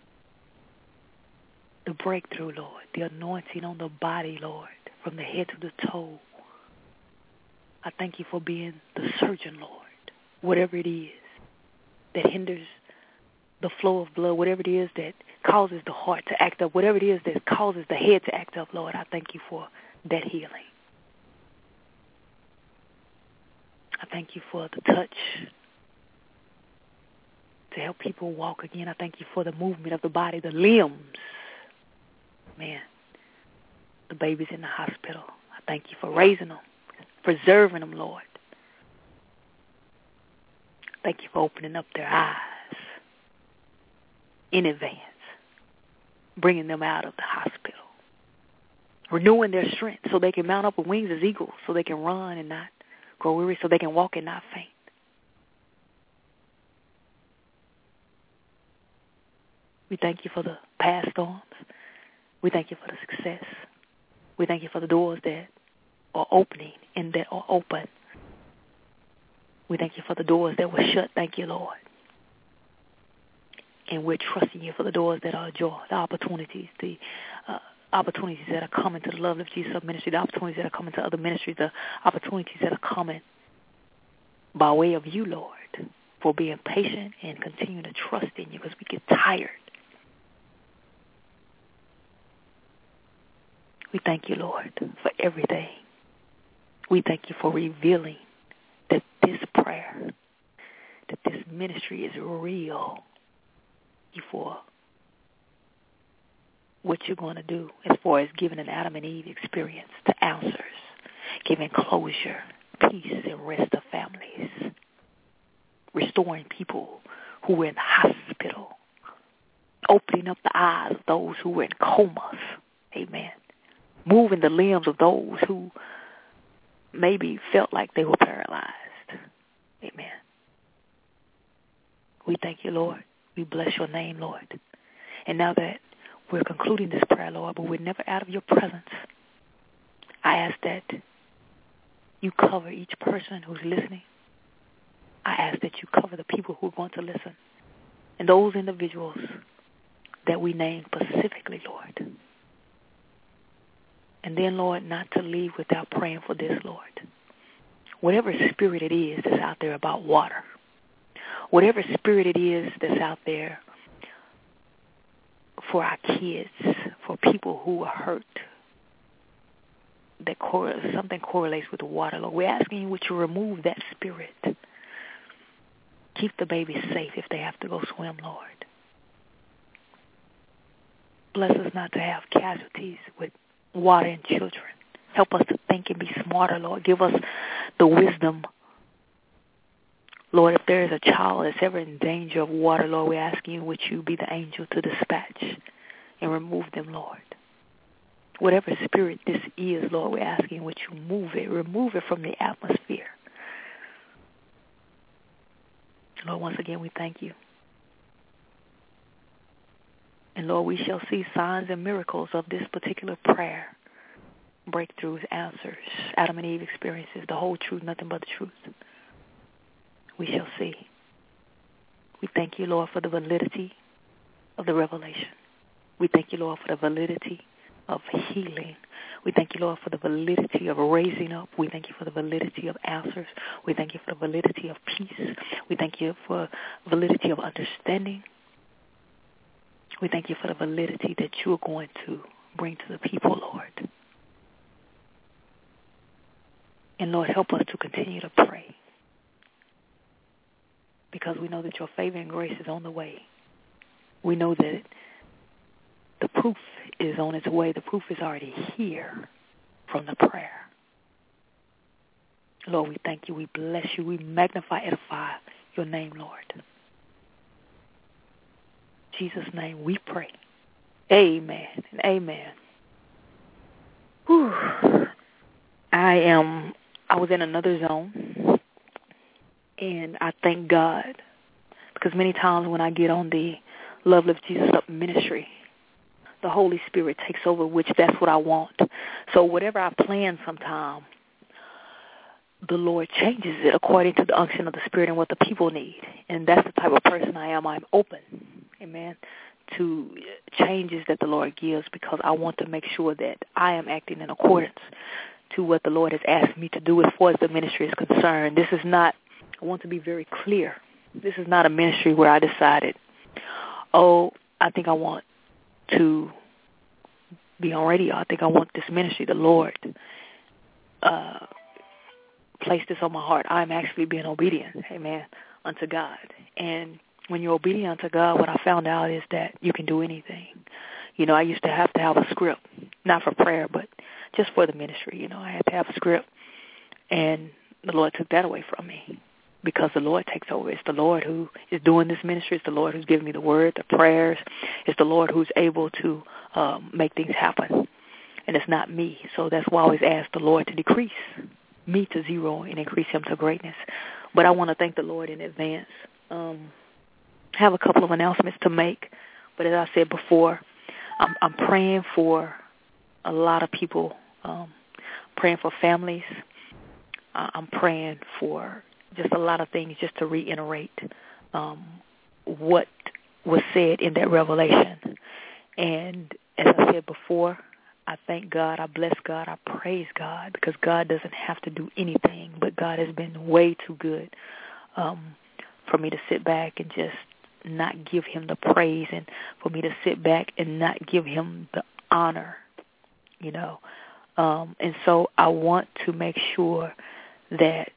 the breakthrough, Lord, the anointing on the body, Lord, from the head to the toe. I thank you for being the surgeon, Lord, whatever it is that hinders the flow of blood, whatever it is that causes the heart to act up, whatever it is that causes the head to act up, Lord, I thank you for that healing. I thank you for the touch to help people walk again. I thank you for the movement of the body, the limbs. Man, the babies in the hospital, I thank you for raising them, preserving them, Lord. Thank you for opening up their eyes in advance, bringing them out of the hospital, renewing their strength so they can mount up with wings as eagles, so they can run and not grow weary, so they can walk and not faint. We thank you for the past storms. We thank you for the success. We thank you for the doors that are opening and that are open. We thank you for the doors that were shut. Thank you, Lord. And we're trusting you for the doors that are ajar, the opportunities that are coming to the Love of Jesus ministry, the opportunities that are coming to other ministries, the opportunities that are coming by way of you, Lord, for being patient and continuing to trust in you, because we get tired. We thank you, Lord, for everything. We thank you for revealing that this prayer, that this ministry is real. For what you're going to do as far as giving an Adam and Eve experience to answers, giving closure, peace, and rest of families, restoring people who were in the hospital, opening up the eyes of those who were in comas, amen, moving the limbs of those who maybe felt like they were paralyzed, amen. We thank you, Lord. We bless your name, Lord. And now that we're concluding this prayer, Lord, but we're never out of your presence, I ask that you cover each person who's listening. I ask that you cover the people who are going to listen and those individuals that we name specifically, Lord. And then, Lord, not to leave without praying for this, Lord. Whatever spirit it is that's out there about water, whatever spirit it is that's out there for our kids, for people who are hurt, that something correlates with the water, Lord, we're asking you, would you remove that spirit? Keep the babies safe if they have to go swim, Lord. Bless us not to have casualties with water and children. Help us to think and be smarter, Lord. Give us the wisdom. Lord, if there is a child that's ever in danger of water, Lord, we're asking you, would you be the angel to dispatch and remove them, Lord? Whatever spirit this is, Lord, we're asking, would you remove it from the atmosphere? Lord, once again, we thank you. And Lord, we shall see signs and miracles of this particular prayer. Breakthroughs, answers, Adam and Eve experiences, the whole truth, nothing but the truth. We shall see. We thank you, Lord, for the validity of the revelation. We thank you, Lord, for the validity of healing. We thank you, Lord, for the validity of raising up. We thank you for the validity of answers. We thank you for the validity of peace. We thank you for validity of understanding. We thank you for the validity that you are going to bring to the people, Lord. And, Lord, help us to continue to pray, because we know that your favor and grace is on the way. We know that the proof is on its way. The proof is already here from the prayer. Lord, we thank you. We bless you. We magnify, edify your name, Lord. In Jesus' name we pray. Amen and amen. Whew. I was in another zone, and I thank God, because many times when I get on the Love Lift Jesus Up ministry, the Holy Spirit takes over, which that's what I want. So whatever I plan sometime, the Lord changes it according to the unction of the Spirit and what the people need. And that's the type of person I am. I'm open, amen, to changes that the Lord gives, because I want to make sure that I am acting in accordance to what the Lord has asked me to do as far as the ministry is concerned. This is not, I want to be very clear, this is not a ministry where I decided, I think I want to be on radio. I think I want this ministry. The Lord placed this on my heart. I'm actually being obedient, amen, unto God. And when you're obedient unto God, what I found out is that you can do anything. You know, I used to have a script, not for prayer, but just for the ministry. You know, I had to have a script, and the Lord took that away from me, because the Lord takes over. It's the Lord who is doing this ministry. It's the Lord who's giving me the word, the prayers. It's the Lord who's able to make things happen, and it's not me. So that's why I always ask the Lord to decrease me to zero and increase him to greatness. But I want to thank the Lord in advance. I have a couple of announcements to make, but as I said before, I'm praying for a lot of people, praying for families. I'm praying for just a lot of things, just to reiterate what was said in that revelation. And as I said before, I thank God, I bless God, I praise God, because God doesn't have to do anything, but God has been way too good for me to sit back and just not give him the praise, and for me to sit back and not give him the honor, you know. And so I want to make sure that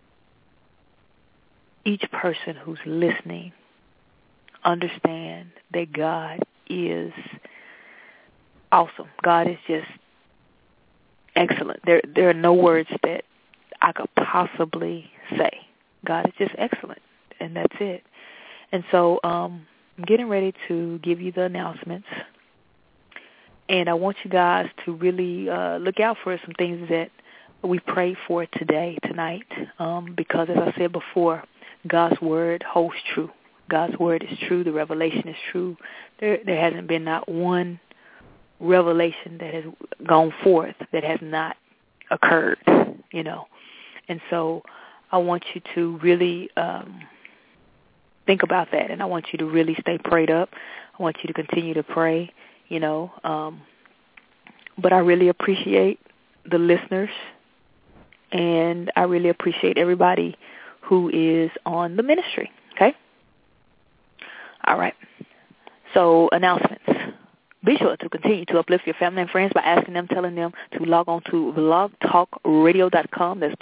each person who's listening understand that God is awesome. God is just excellent. There are no words that I could possibly say. God is just excellent, and that's it. And so I'm getting ready to give you the announcements, and I want you guys to really look out for some things that we prayed for tonight, because as I said before, God's word holds true. God's word is true. The revelation is true. There hasn't been not one revelation that has gone forth that has not occurred, you know. And so I want you to really think about that, and I want you to really stay prayed up. I want you to continue to pray, you know. But I really appreciate the listeners, and I really appreciate everybody who is on the ministry, okay? All right. So announcements. Be sure to continue to uplift your family and friends by asking them, telling them to log on to blogtalkradio.com. That's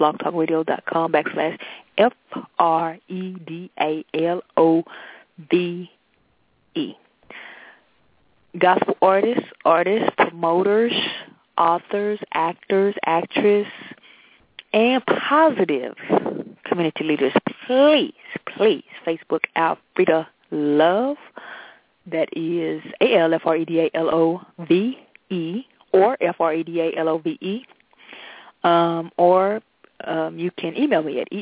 blogtalkradio.com/FREDALOVE. Gospel artists, promoters, authors, actors, actress, and positive community leaders, please, Facebook Alfreda Love. That is ALFREDALOVE or FREDALOVE. Or you can email me at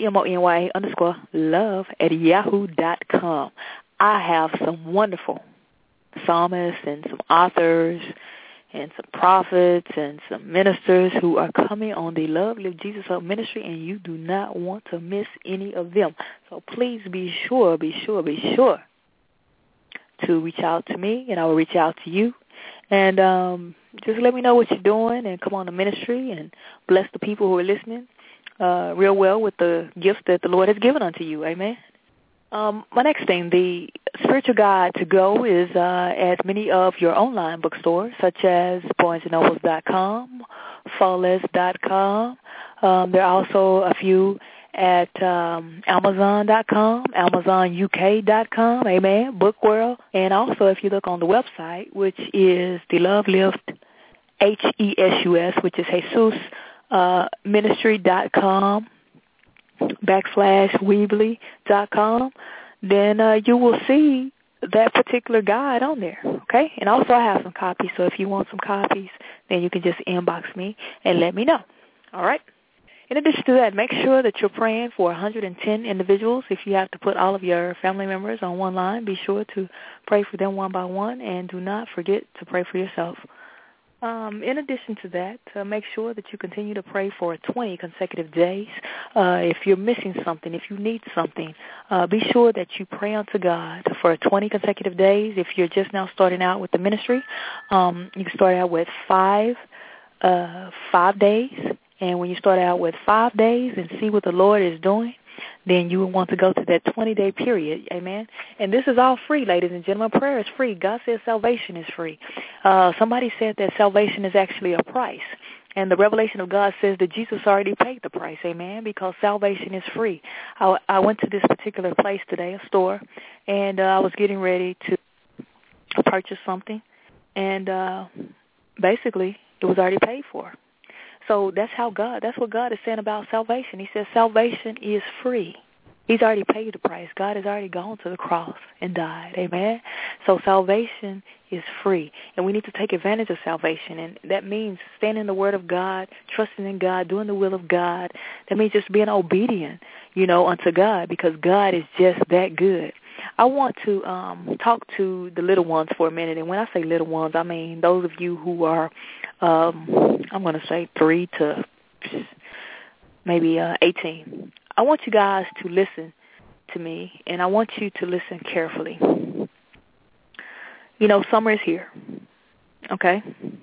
EMONYA_love@yahoo.com. I have some wonderful psalmists and some authors and some prophets and some ministers who are coming on the Love Live Jesus Up ministry, and you do not want to miss any of them. So please be sure to reach out to me, and I will reach out to you, And just let me know what you're doing and come on to ministry and bless the people who are listening real well with the gifts that the Lord has given unto you. Amen. My next thing, the spiritual guide to go is at many of your online bookstores, such as BarnesandNobles.com, Fawless.com. There are also a few at Amazon.com, AmazonUK.com, amen, Bookworld. And also if you look on the website, which is the Love Lift, HESUS, which is Jesus Ministry.com, /Weebly.com, then you will see that particular guide on there, okay? And also I have some copies, so if you want some copies, then you can just inbox me and let me know, all right? In addition to that, make sure that you're praying for 110 individuals. If you have to put all of your family members on one line, be sure to pray for them one by one, and do not forget to pray for yourself. In addition to that, make sure that you continue to pray for 20 consecutive days. If you're missing something, if you need something, be sure that you pray unto God for 20 consecutive days. If you're just now starting out with the ministry, you can start out with 5 days. And when you start out with 5 days and see what the Lord is doing, then you will want to go to that 20-day period, amen? And this is all free, ladies and gentlemen. Prayer is free. God says salvation is free. Somebody said that salvation is actually a price. And the revelation of God says that Jesus already paid the price, amen, because salvation is free. I went to this particular place today, a store, and I was getting ready to purchase something. And basically, it was already paid for. So that's what God is saying about salvation. He says salvation is free. He's already paid the price. God has already gone to the cross and died. Amen? So salvation is free. And we need to take advantage of salvation. And that means standing in the Word of God, trusting in God, doing the will of God. That means just being obedient, unto God, because God is just that good. I want to talk to the little ones for a minute. And when I say little ones, I mean those of you who are, I'm going to say 3 to maybe 18. I want you guys to listen to me, and I want you to listen carefully. Summer is here, okay?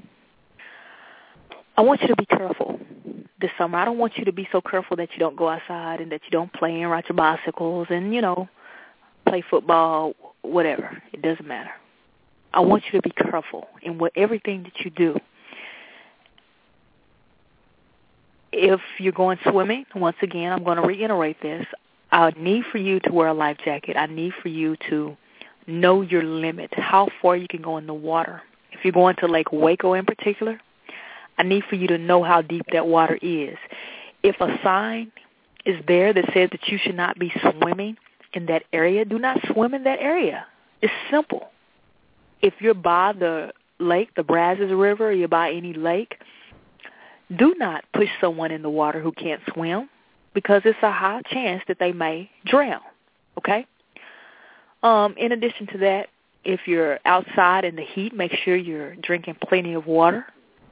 I want you to be careful this summer. I don't want you to be so careful that you don't go outside and that you don't play and ride your bicycles and, play football, whatever. It doesn't matter. I want you to be careful in everything that you do. If you're going swimming, once again, I'm going to reiterate this. I need for you to wear a life jacket. I need for you to know your limit, how far you can go in the water. If you're going to Lake Waco in particular, I need for you to know how deep that water is. If a sign is there that says that you should not be swimming in that area, do not swim in that area. It's simple. If you're by the lake, the Brazos River, or you're by any lake, do not push someone in the water who can't swim, because it's a high chance that they may drown, okay? In addition to that, if you're outside in the heat, make sure you're drinking plenty of water,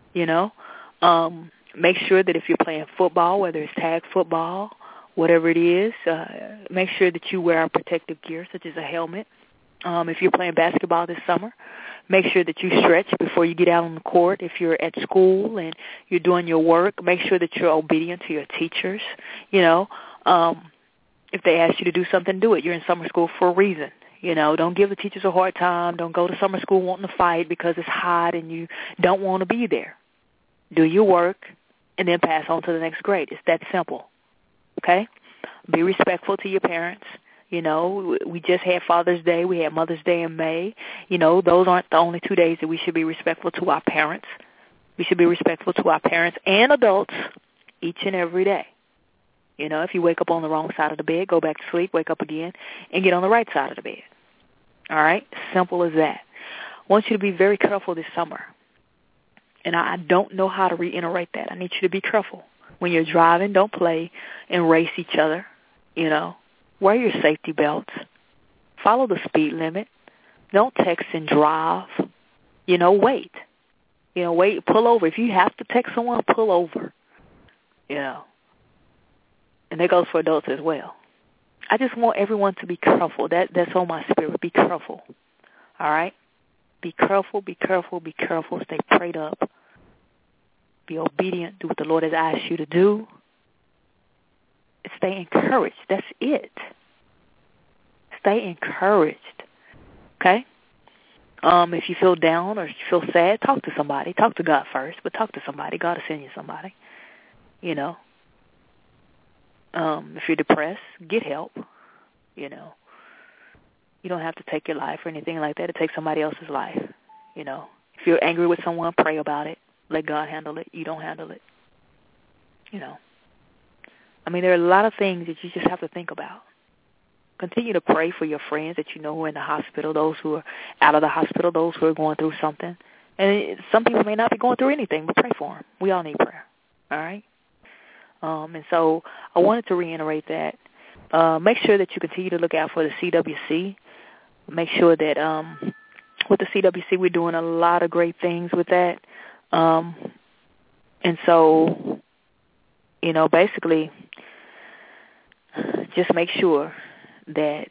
Make sure that if you're playing football, whether it's tag football, whatever it is, make sure that you wear protective gear, such as a helmet. If you're playing basketball this summer, make sure that you stretch before you get out on the court. If you're at school and you're doing your work, make sure that you're obedient to your teachers. If they ask you to do something, do it. You're in summer school for a reason. Don't give the teachers a hard time. Don't go to summer school wanting to fight because it's hot and you don't want to be there. Do your work and then pass on to the next grade. It's that simple. Okay? Be respectful to your parents. We just had Father's Day. We had Mother's Day in May. Those aren't the only 2 days that we should be respectful to our parents. We should be respectful to our parents and adults each and every day. If you wake up on the wrong side of the bed, go back to sleep, wake up again, and get on the right side of the bed. All right? Simple as that. I want you to be very careful this summer. And I don't know how to reiterate that. I need you to be careful. When you're driving, don't play and race each other. Wear your safety belts. Follow the speed limit. Don't text and drive. Wait. Wait, pull over. If you have to text someone, pull over. And that goes for adults as well. I just want everyone to be careful. That's on my spirit. Be careful. All right? Be careful, be careful, be careful. Stay prayed up. Be obedient. Do what the Lord has asked you to do. Stay encouraged. That's it. Stay encouraged. Okay? If you feel down or you feel sad, talk to somebody. Talk to God first, but talk to somebody. God will send you somebody. You know. If you're depressed, get help. You know. You don't have to take your life or anything like that. It takes somebody else's life. You know. If you're angry with someone, pray about it. Let God handle it. You don't handle it. You know. I mean, there are a lot of things that you just have to think about. Continue to pray for your friends that you know who are in the hospital, those who are out of the hospital, those who are going through something. And some people may not be going through anything, but pray for them. We all need prayer. All right? And so I wanted to reiterate that. Make sure that you continue to look out for the CWC. Make sure that with the CWC we're doing a lot of great things with that. And so, you know, basically just make sure that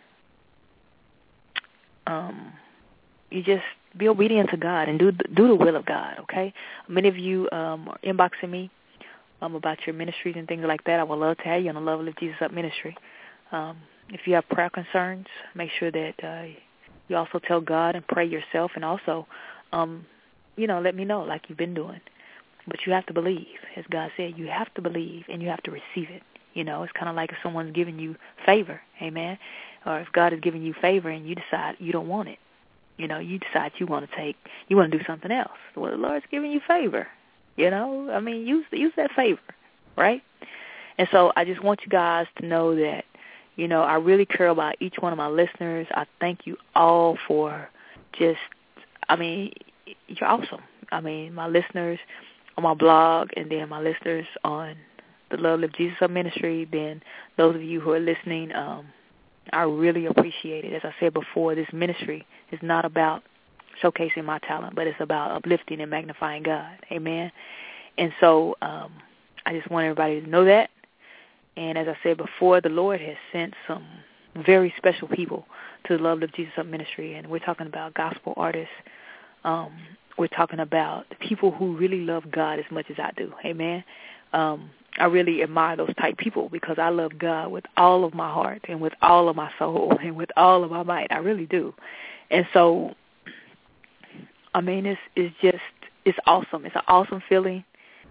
you just be obedient to God and do the will of God, okay? Many of you are inboxing me about your ministries and things like that. I would love to have you on the Love Lift Jesus Up ministry. If you have prayer concerns, make sure that you also tell God and pray yourself, and also, you know, let me know like you've been doing. But you have to believe. As God said, you have to believe and you have to receive it. You know, it's kind of like if someone's giving you favor, amen, or if God is giving you favor and you decide you don't want it. You know, you decide you want to do something else. Well, the Lord's giving you favor. You know, I mean, use that favor, right? And so I just want you guys to know that, you know, I really care about each one of my listeners. I thank you all for just, I mean, you're awesome. I mean, my listeners on my blog, and then my listeners on the Love Lift Jesus Up ministry, then those of you who are listening, I really appreciate it. As I said before, this ministry is not about showcasing my talent, but it's about uplifting and magnifying God. Amen. And so I just want everybody to know that. And as I said before, the Lord has sent some very special people to the Love Lift Jesus Up ministry, and we're talking about gospel artists. We're talking about the people who really love God as much as I do. Amen. I really admire those type people because I love God with all of my heart and with all of my soul and with all of my might. I really do. And so, I mean, it's awesome. It's an awesome feeling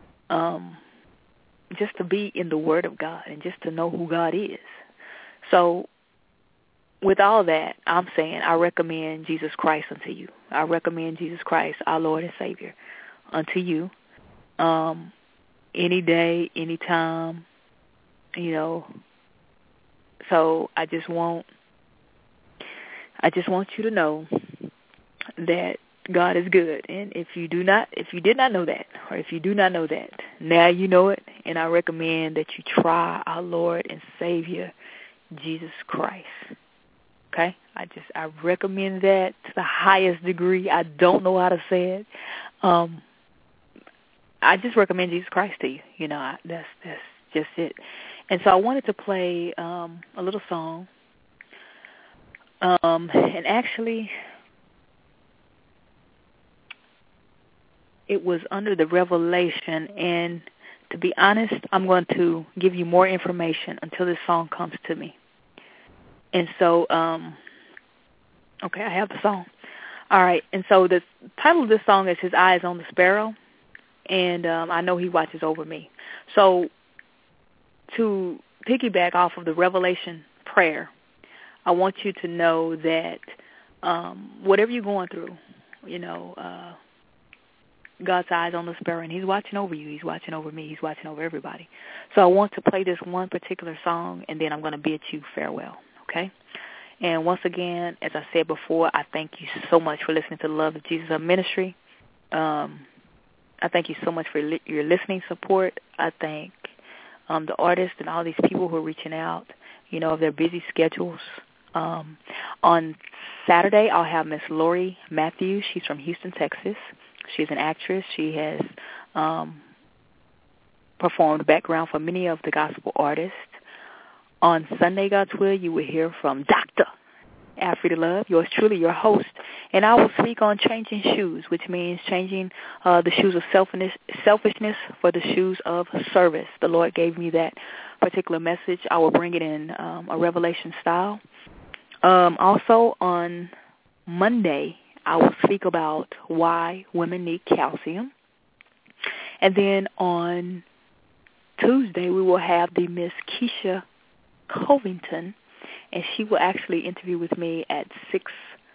just to be in the Word of God and just to know who God is. So with all that, I'm saying I recommend Jesus Christ unto you. I recommend Jesus Christ, our Lord and Savior, unto you. Any day, any time, you know. So I just want you to know that God is good. And if you did not know that, or if you do not know that, now you know it. And I recommend that you try our Lord and Savior, Jesus Christ. Okay? I recommend that to the highest degree. I don't know how to say it. I just recommend Jesus Christ to you. You know, that's just it. And so I wanted to play a little song. And actually, it was under the Revelation. And to be honest, I'm going to give you more information until this song comes to me. And so, okay, I have the song. All right, and so the title of this song is His Eyes on the Sparrow. And I know He watches over me. So to piggyback off of the Revelation prayer, I want you to know that whatever you're going through, you know, God's eyes on the sparrow, and He's watching over you. He's watching over me. He's watching over everybody. So I want to play this one particular song, and then I'm going to bid you farewell, okay? And once again, as I said before, I thank you so much for listening to the Love of Jesus ministry. I thank you so much for your listening support. I thank the artists and all these people who are reaching out, you know, of their busy schedules. On Saturday, I'll have Miss Lori Matthews. She's from Houston, Texas. She's an actress. She has performed background for many of the gospel artists. On Sunday, God's will, you will hear from Dr. Alfreda Love, yours truly, your host And I will speak on changing shoes, which means changing the shoes of selfishness for the shoes of service. The Lord gave me that particular message. I will bring it in a revelation style. Also on Monday, I will speak about why women need calcium. And then on Tuesday, we will have the Miss Keisha Covington, and she will actually interview with me at 6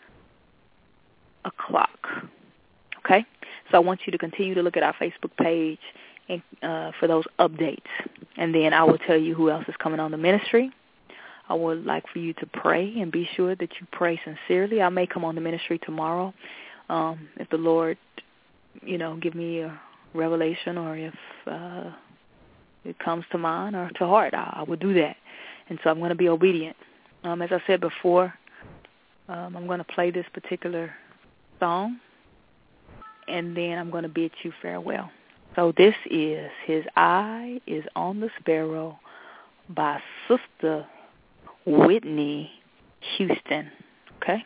o'clock. Okay? So I want you to continue to look at our Facebook page and for those updates. And then I will tell you who else is coming on the ministry. I would like for you to pray and be sure that you pray sincerely. I may come on the ministry tomorrow if the Lord, give me a revelation, or if it comes to mind or to heart, I will do that. And so I'm going to be obedient. As I said before, I'm going to play this particular song, and then I'm going to bid you farewell. So this is His Eye is on the Sparrow by Sister Whitney Houston. Okay?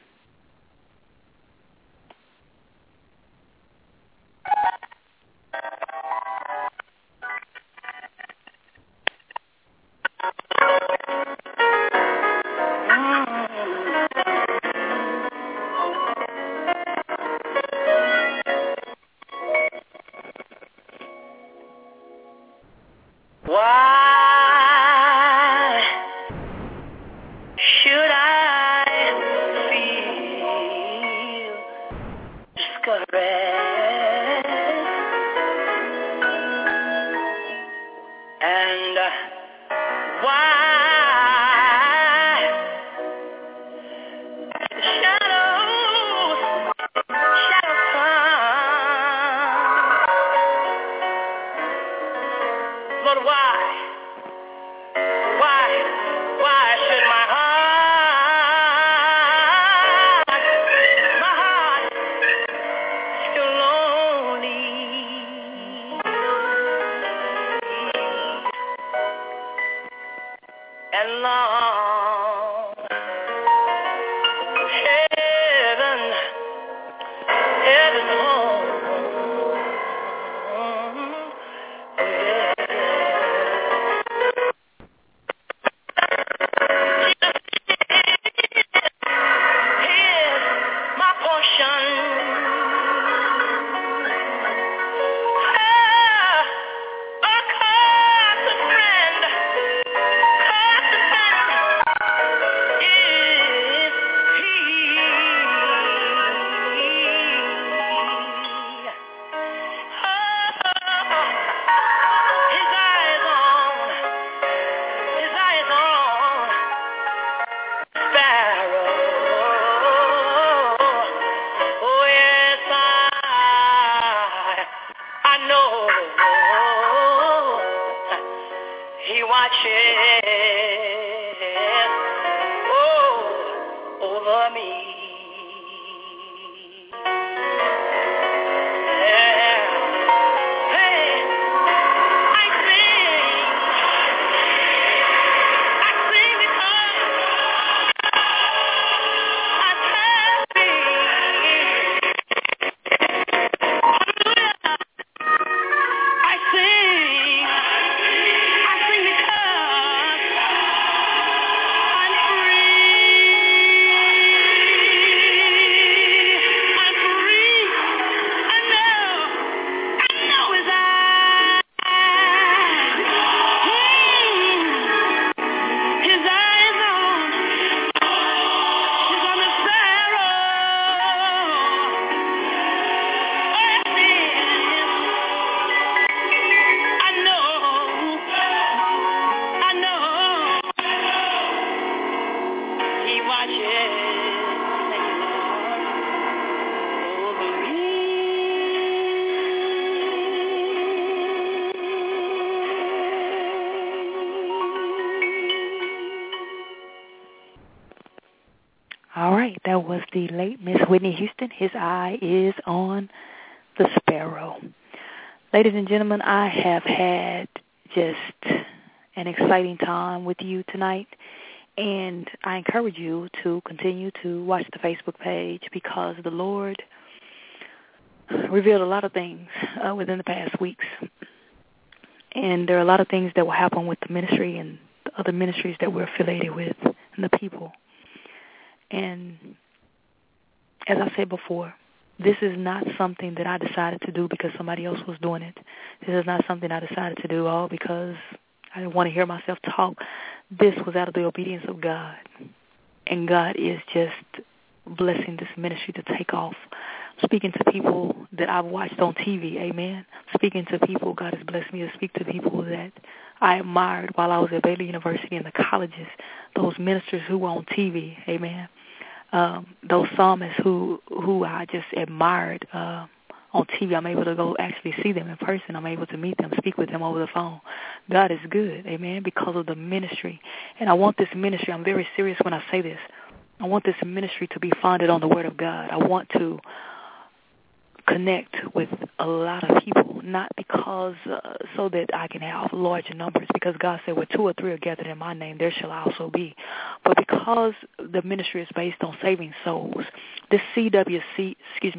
All right, that was the late Miss Whitney Houston. His Eye is on the Sparrow. Ladies and gentlemen, I have had just an exciting time with you tonight, And I encourage you to continue to watch the Facebook page because the Lord revealed a lot of things within the past weeks. And there are a lot of things that will happen with the ministry and the other ministries that we're affiliated with and the people. And as I said before, this is not something that I decided to do because somebody else was doing it. This is not something I decided to do all because I didn't want to hear myself talk. This was out of the obedience of God. And God is just blessing this ministry to take off. Speaking to people that I've watched on TV, amen. Speaking to people, God has blessed me to speak to people that I admired while I was at Baylor University in the colleges, those ministers who were on TV, amen. Those psalmists who I just admired on TV. I'm able to go actually see them in person. I'm able to meet them, speak with them over the phone. God is good, amen, because of the ministry. And I want this ministry, I'm very serious when I say this, I want this ministry to be founded on the Word of God. I want to connect with a lot of people, not because so that I can have large numbers, because God said where 2 or 3 are gathered in my name, there shall I also be. But because the ministry is based on saving souls, this CWC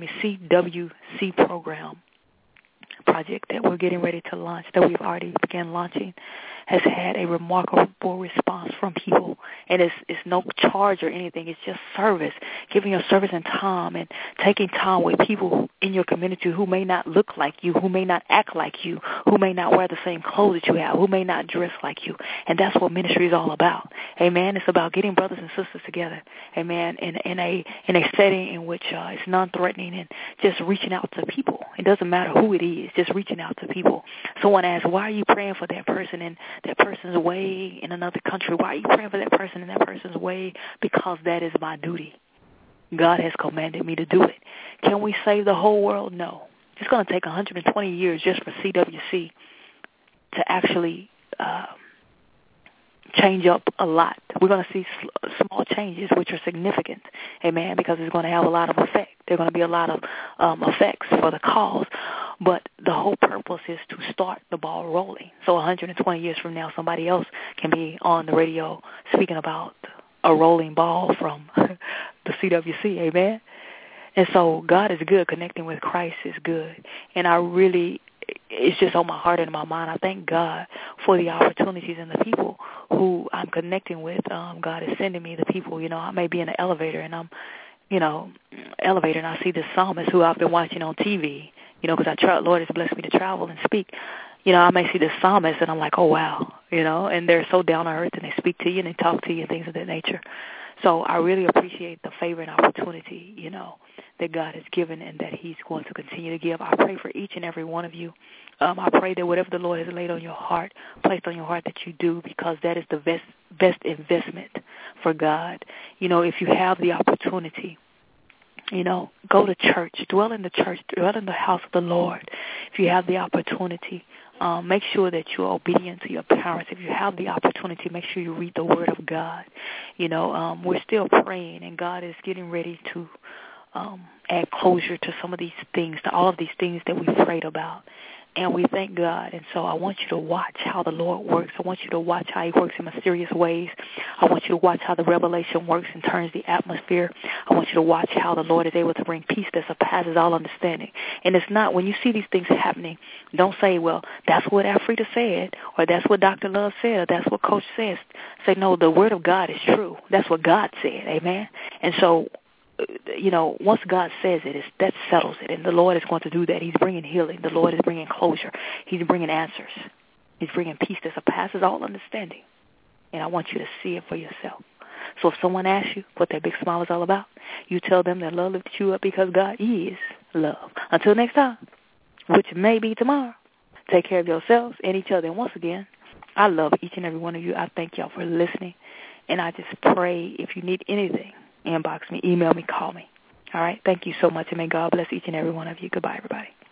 project that we're getting ready to launch, that we've already begun launching, has had a remarkable response from people. And it's no charge or anything. It's just service, giving your service and time and taking time with people in your community who may not look like you, who may not act like you, who may not wear the same clothes that you have, who may not dress like you. And that's what ministry is all about. Amen. It's about getting brothers and sisters together. Amen. In a setting in which it's non-threatening and just reaching out to people. It doesn't matter who it is, just reaching out to people. Someone asks, why are you praying for that person in that person's way in another country? Why are you praying for that person in that person's way? Because that is my duty. God has commanded me to do it. Can we save the whole world? No. It's going to take 120 years just for CWC to actually change up a lot. We're going to see small changes, which are significant, amen, because it's going to have a lot of effect. There are going to be a lot of effects for the cause. But the whole purpose is to start the ball rolling. So 120 years from now, somebody else can be on the radio speaking about a rolling ball from the CWC, amen? And so God is good. Connecting with Christ is good. And it's just on my heart and my mind. I thank God for the opportunities and the people who I'm connecting with. God is sending me the people. You know, I may be in an elevator and I'm, and I see this psalmist who I've been watching on TV, because Lord has blessed me to travel and speak. I may see this psalmist and I'm like, oh, wow, and they're so down to earth and they speak to you and they talk to you and things of that nature. So I really appreciate the favor and opportunity, that God has given and that he's going to continue to give. I pray for each and every one of you. I pray that whatever the Lord has laid on your heart, placed on your heart, that you do, because that is the best investment for God. If you have the opportunity, go to church, dwell in the house of the Lord. If you have the opportunity, make sure that you're obedient to your parents. If you have the opportunity, make sure you read the Word of God. We're still praying, and God is getting ready to add closure to some of these things, to all of these things that we prayed about. And we thank God. And so I want you to watch how the Lord works. I want you to watch how he works in mysterious ways. I want you to watch how the revelation works and turns the atmosphere. I want you to watch how the Lord is able to bring peace that surpasses all understanding. And it's not, when you see these things happening, don't say, well, that's what Afrita said, or that's what Dr. Love said, or that's what Coach says. Say, no, the Word of God is true. That's what God said. Amen. And so, once God says it, that settles it, and the Lord is going to do that. He's bringing healing. The Lord is bringing closure. He's bringing answers. He's bringing peace that surpasses all understanding, and I want you to see it for yourself. So if someone asks you what that big smile is all about, you tell them that love lifted you up because God is love. Until next time, which may be tomorrow, take care of yourselves and each other. And once again, I love each and every one of you. I thank y'all for listening, and I just pray if you need anything, inbox me, email me, call me. All right? Thank you so much, and may God bless each and every one of you. Goodbye, everybody.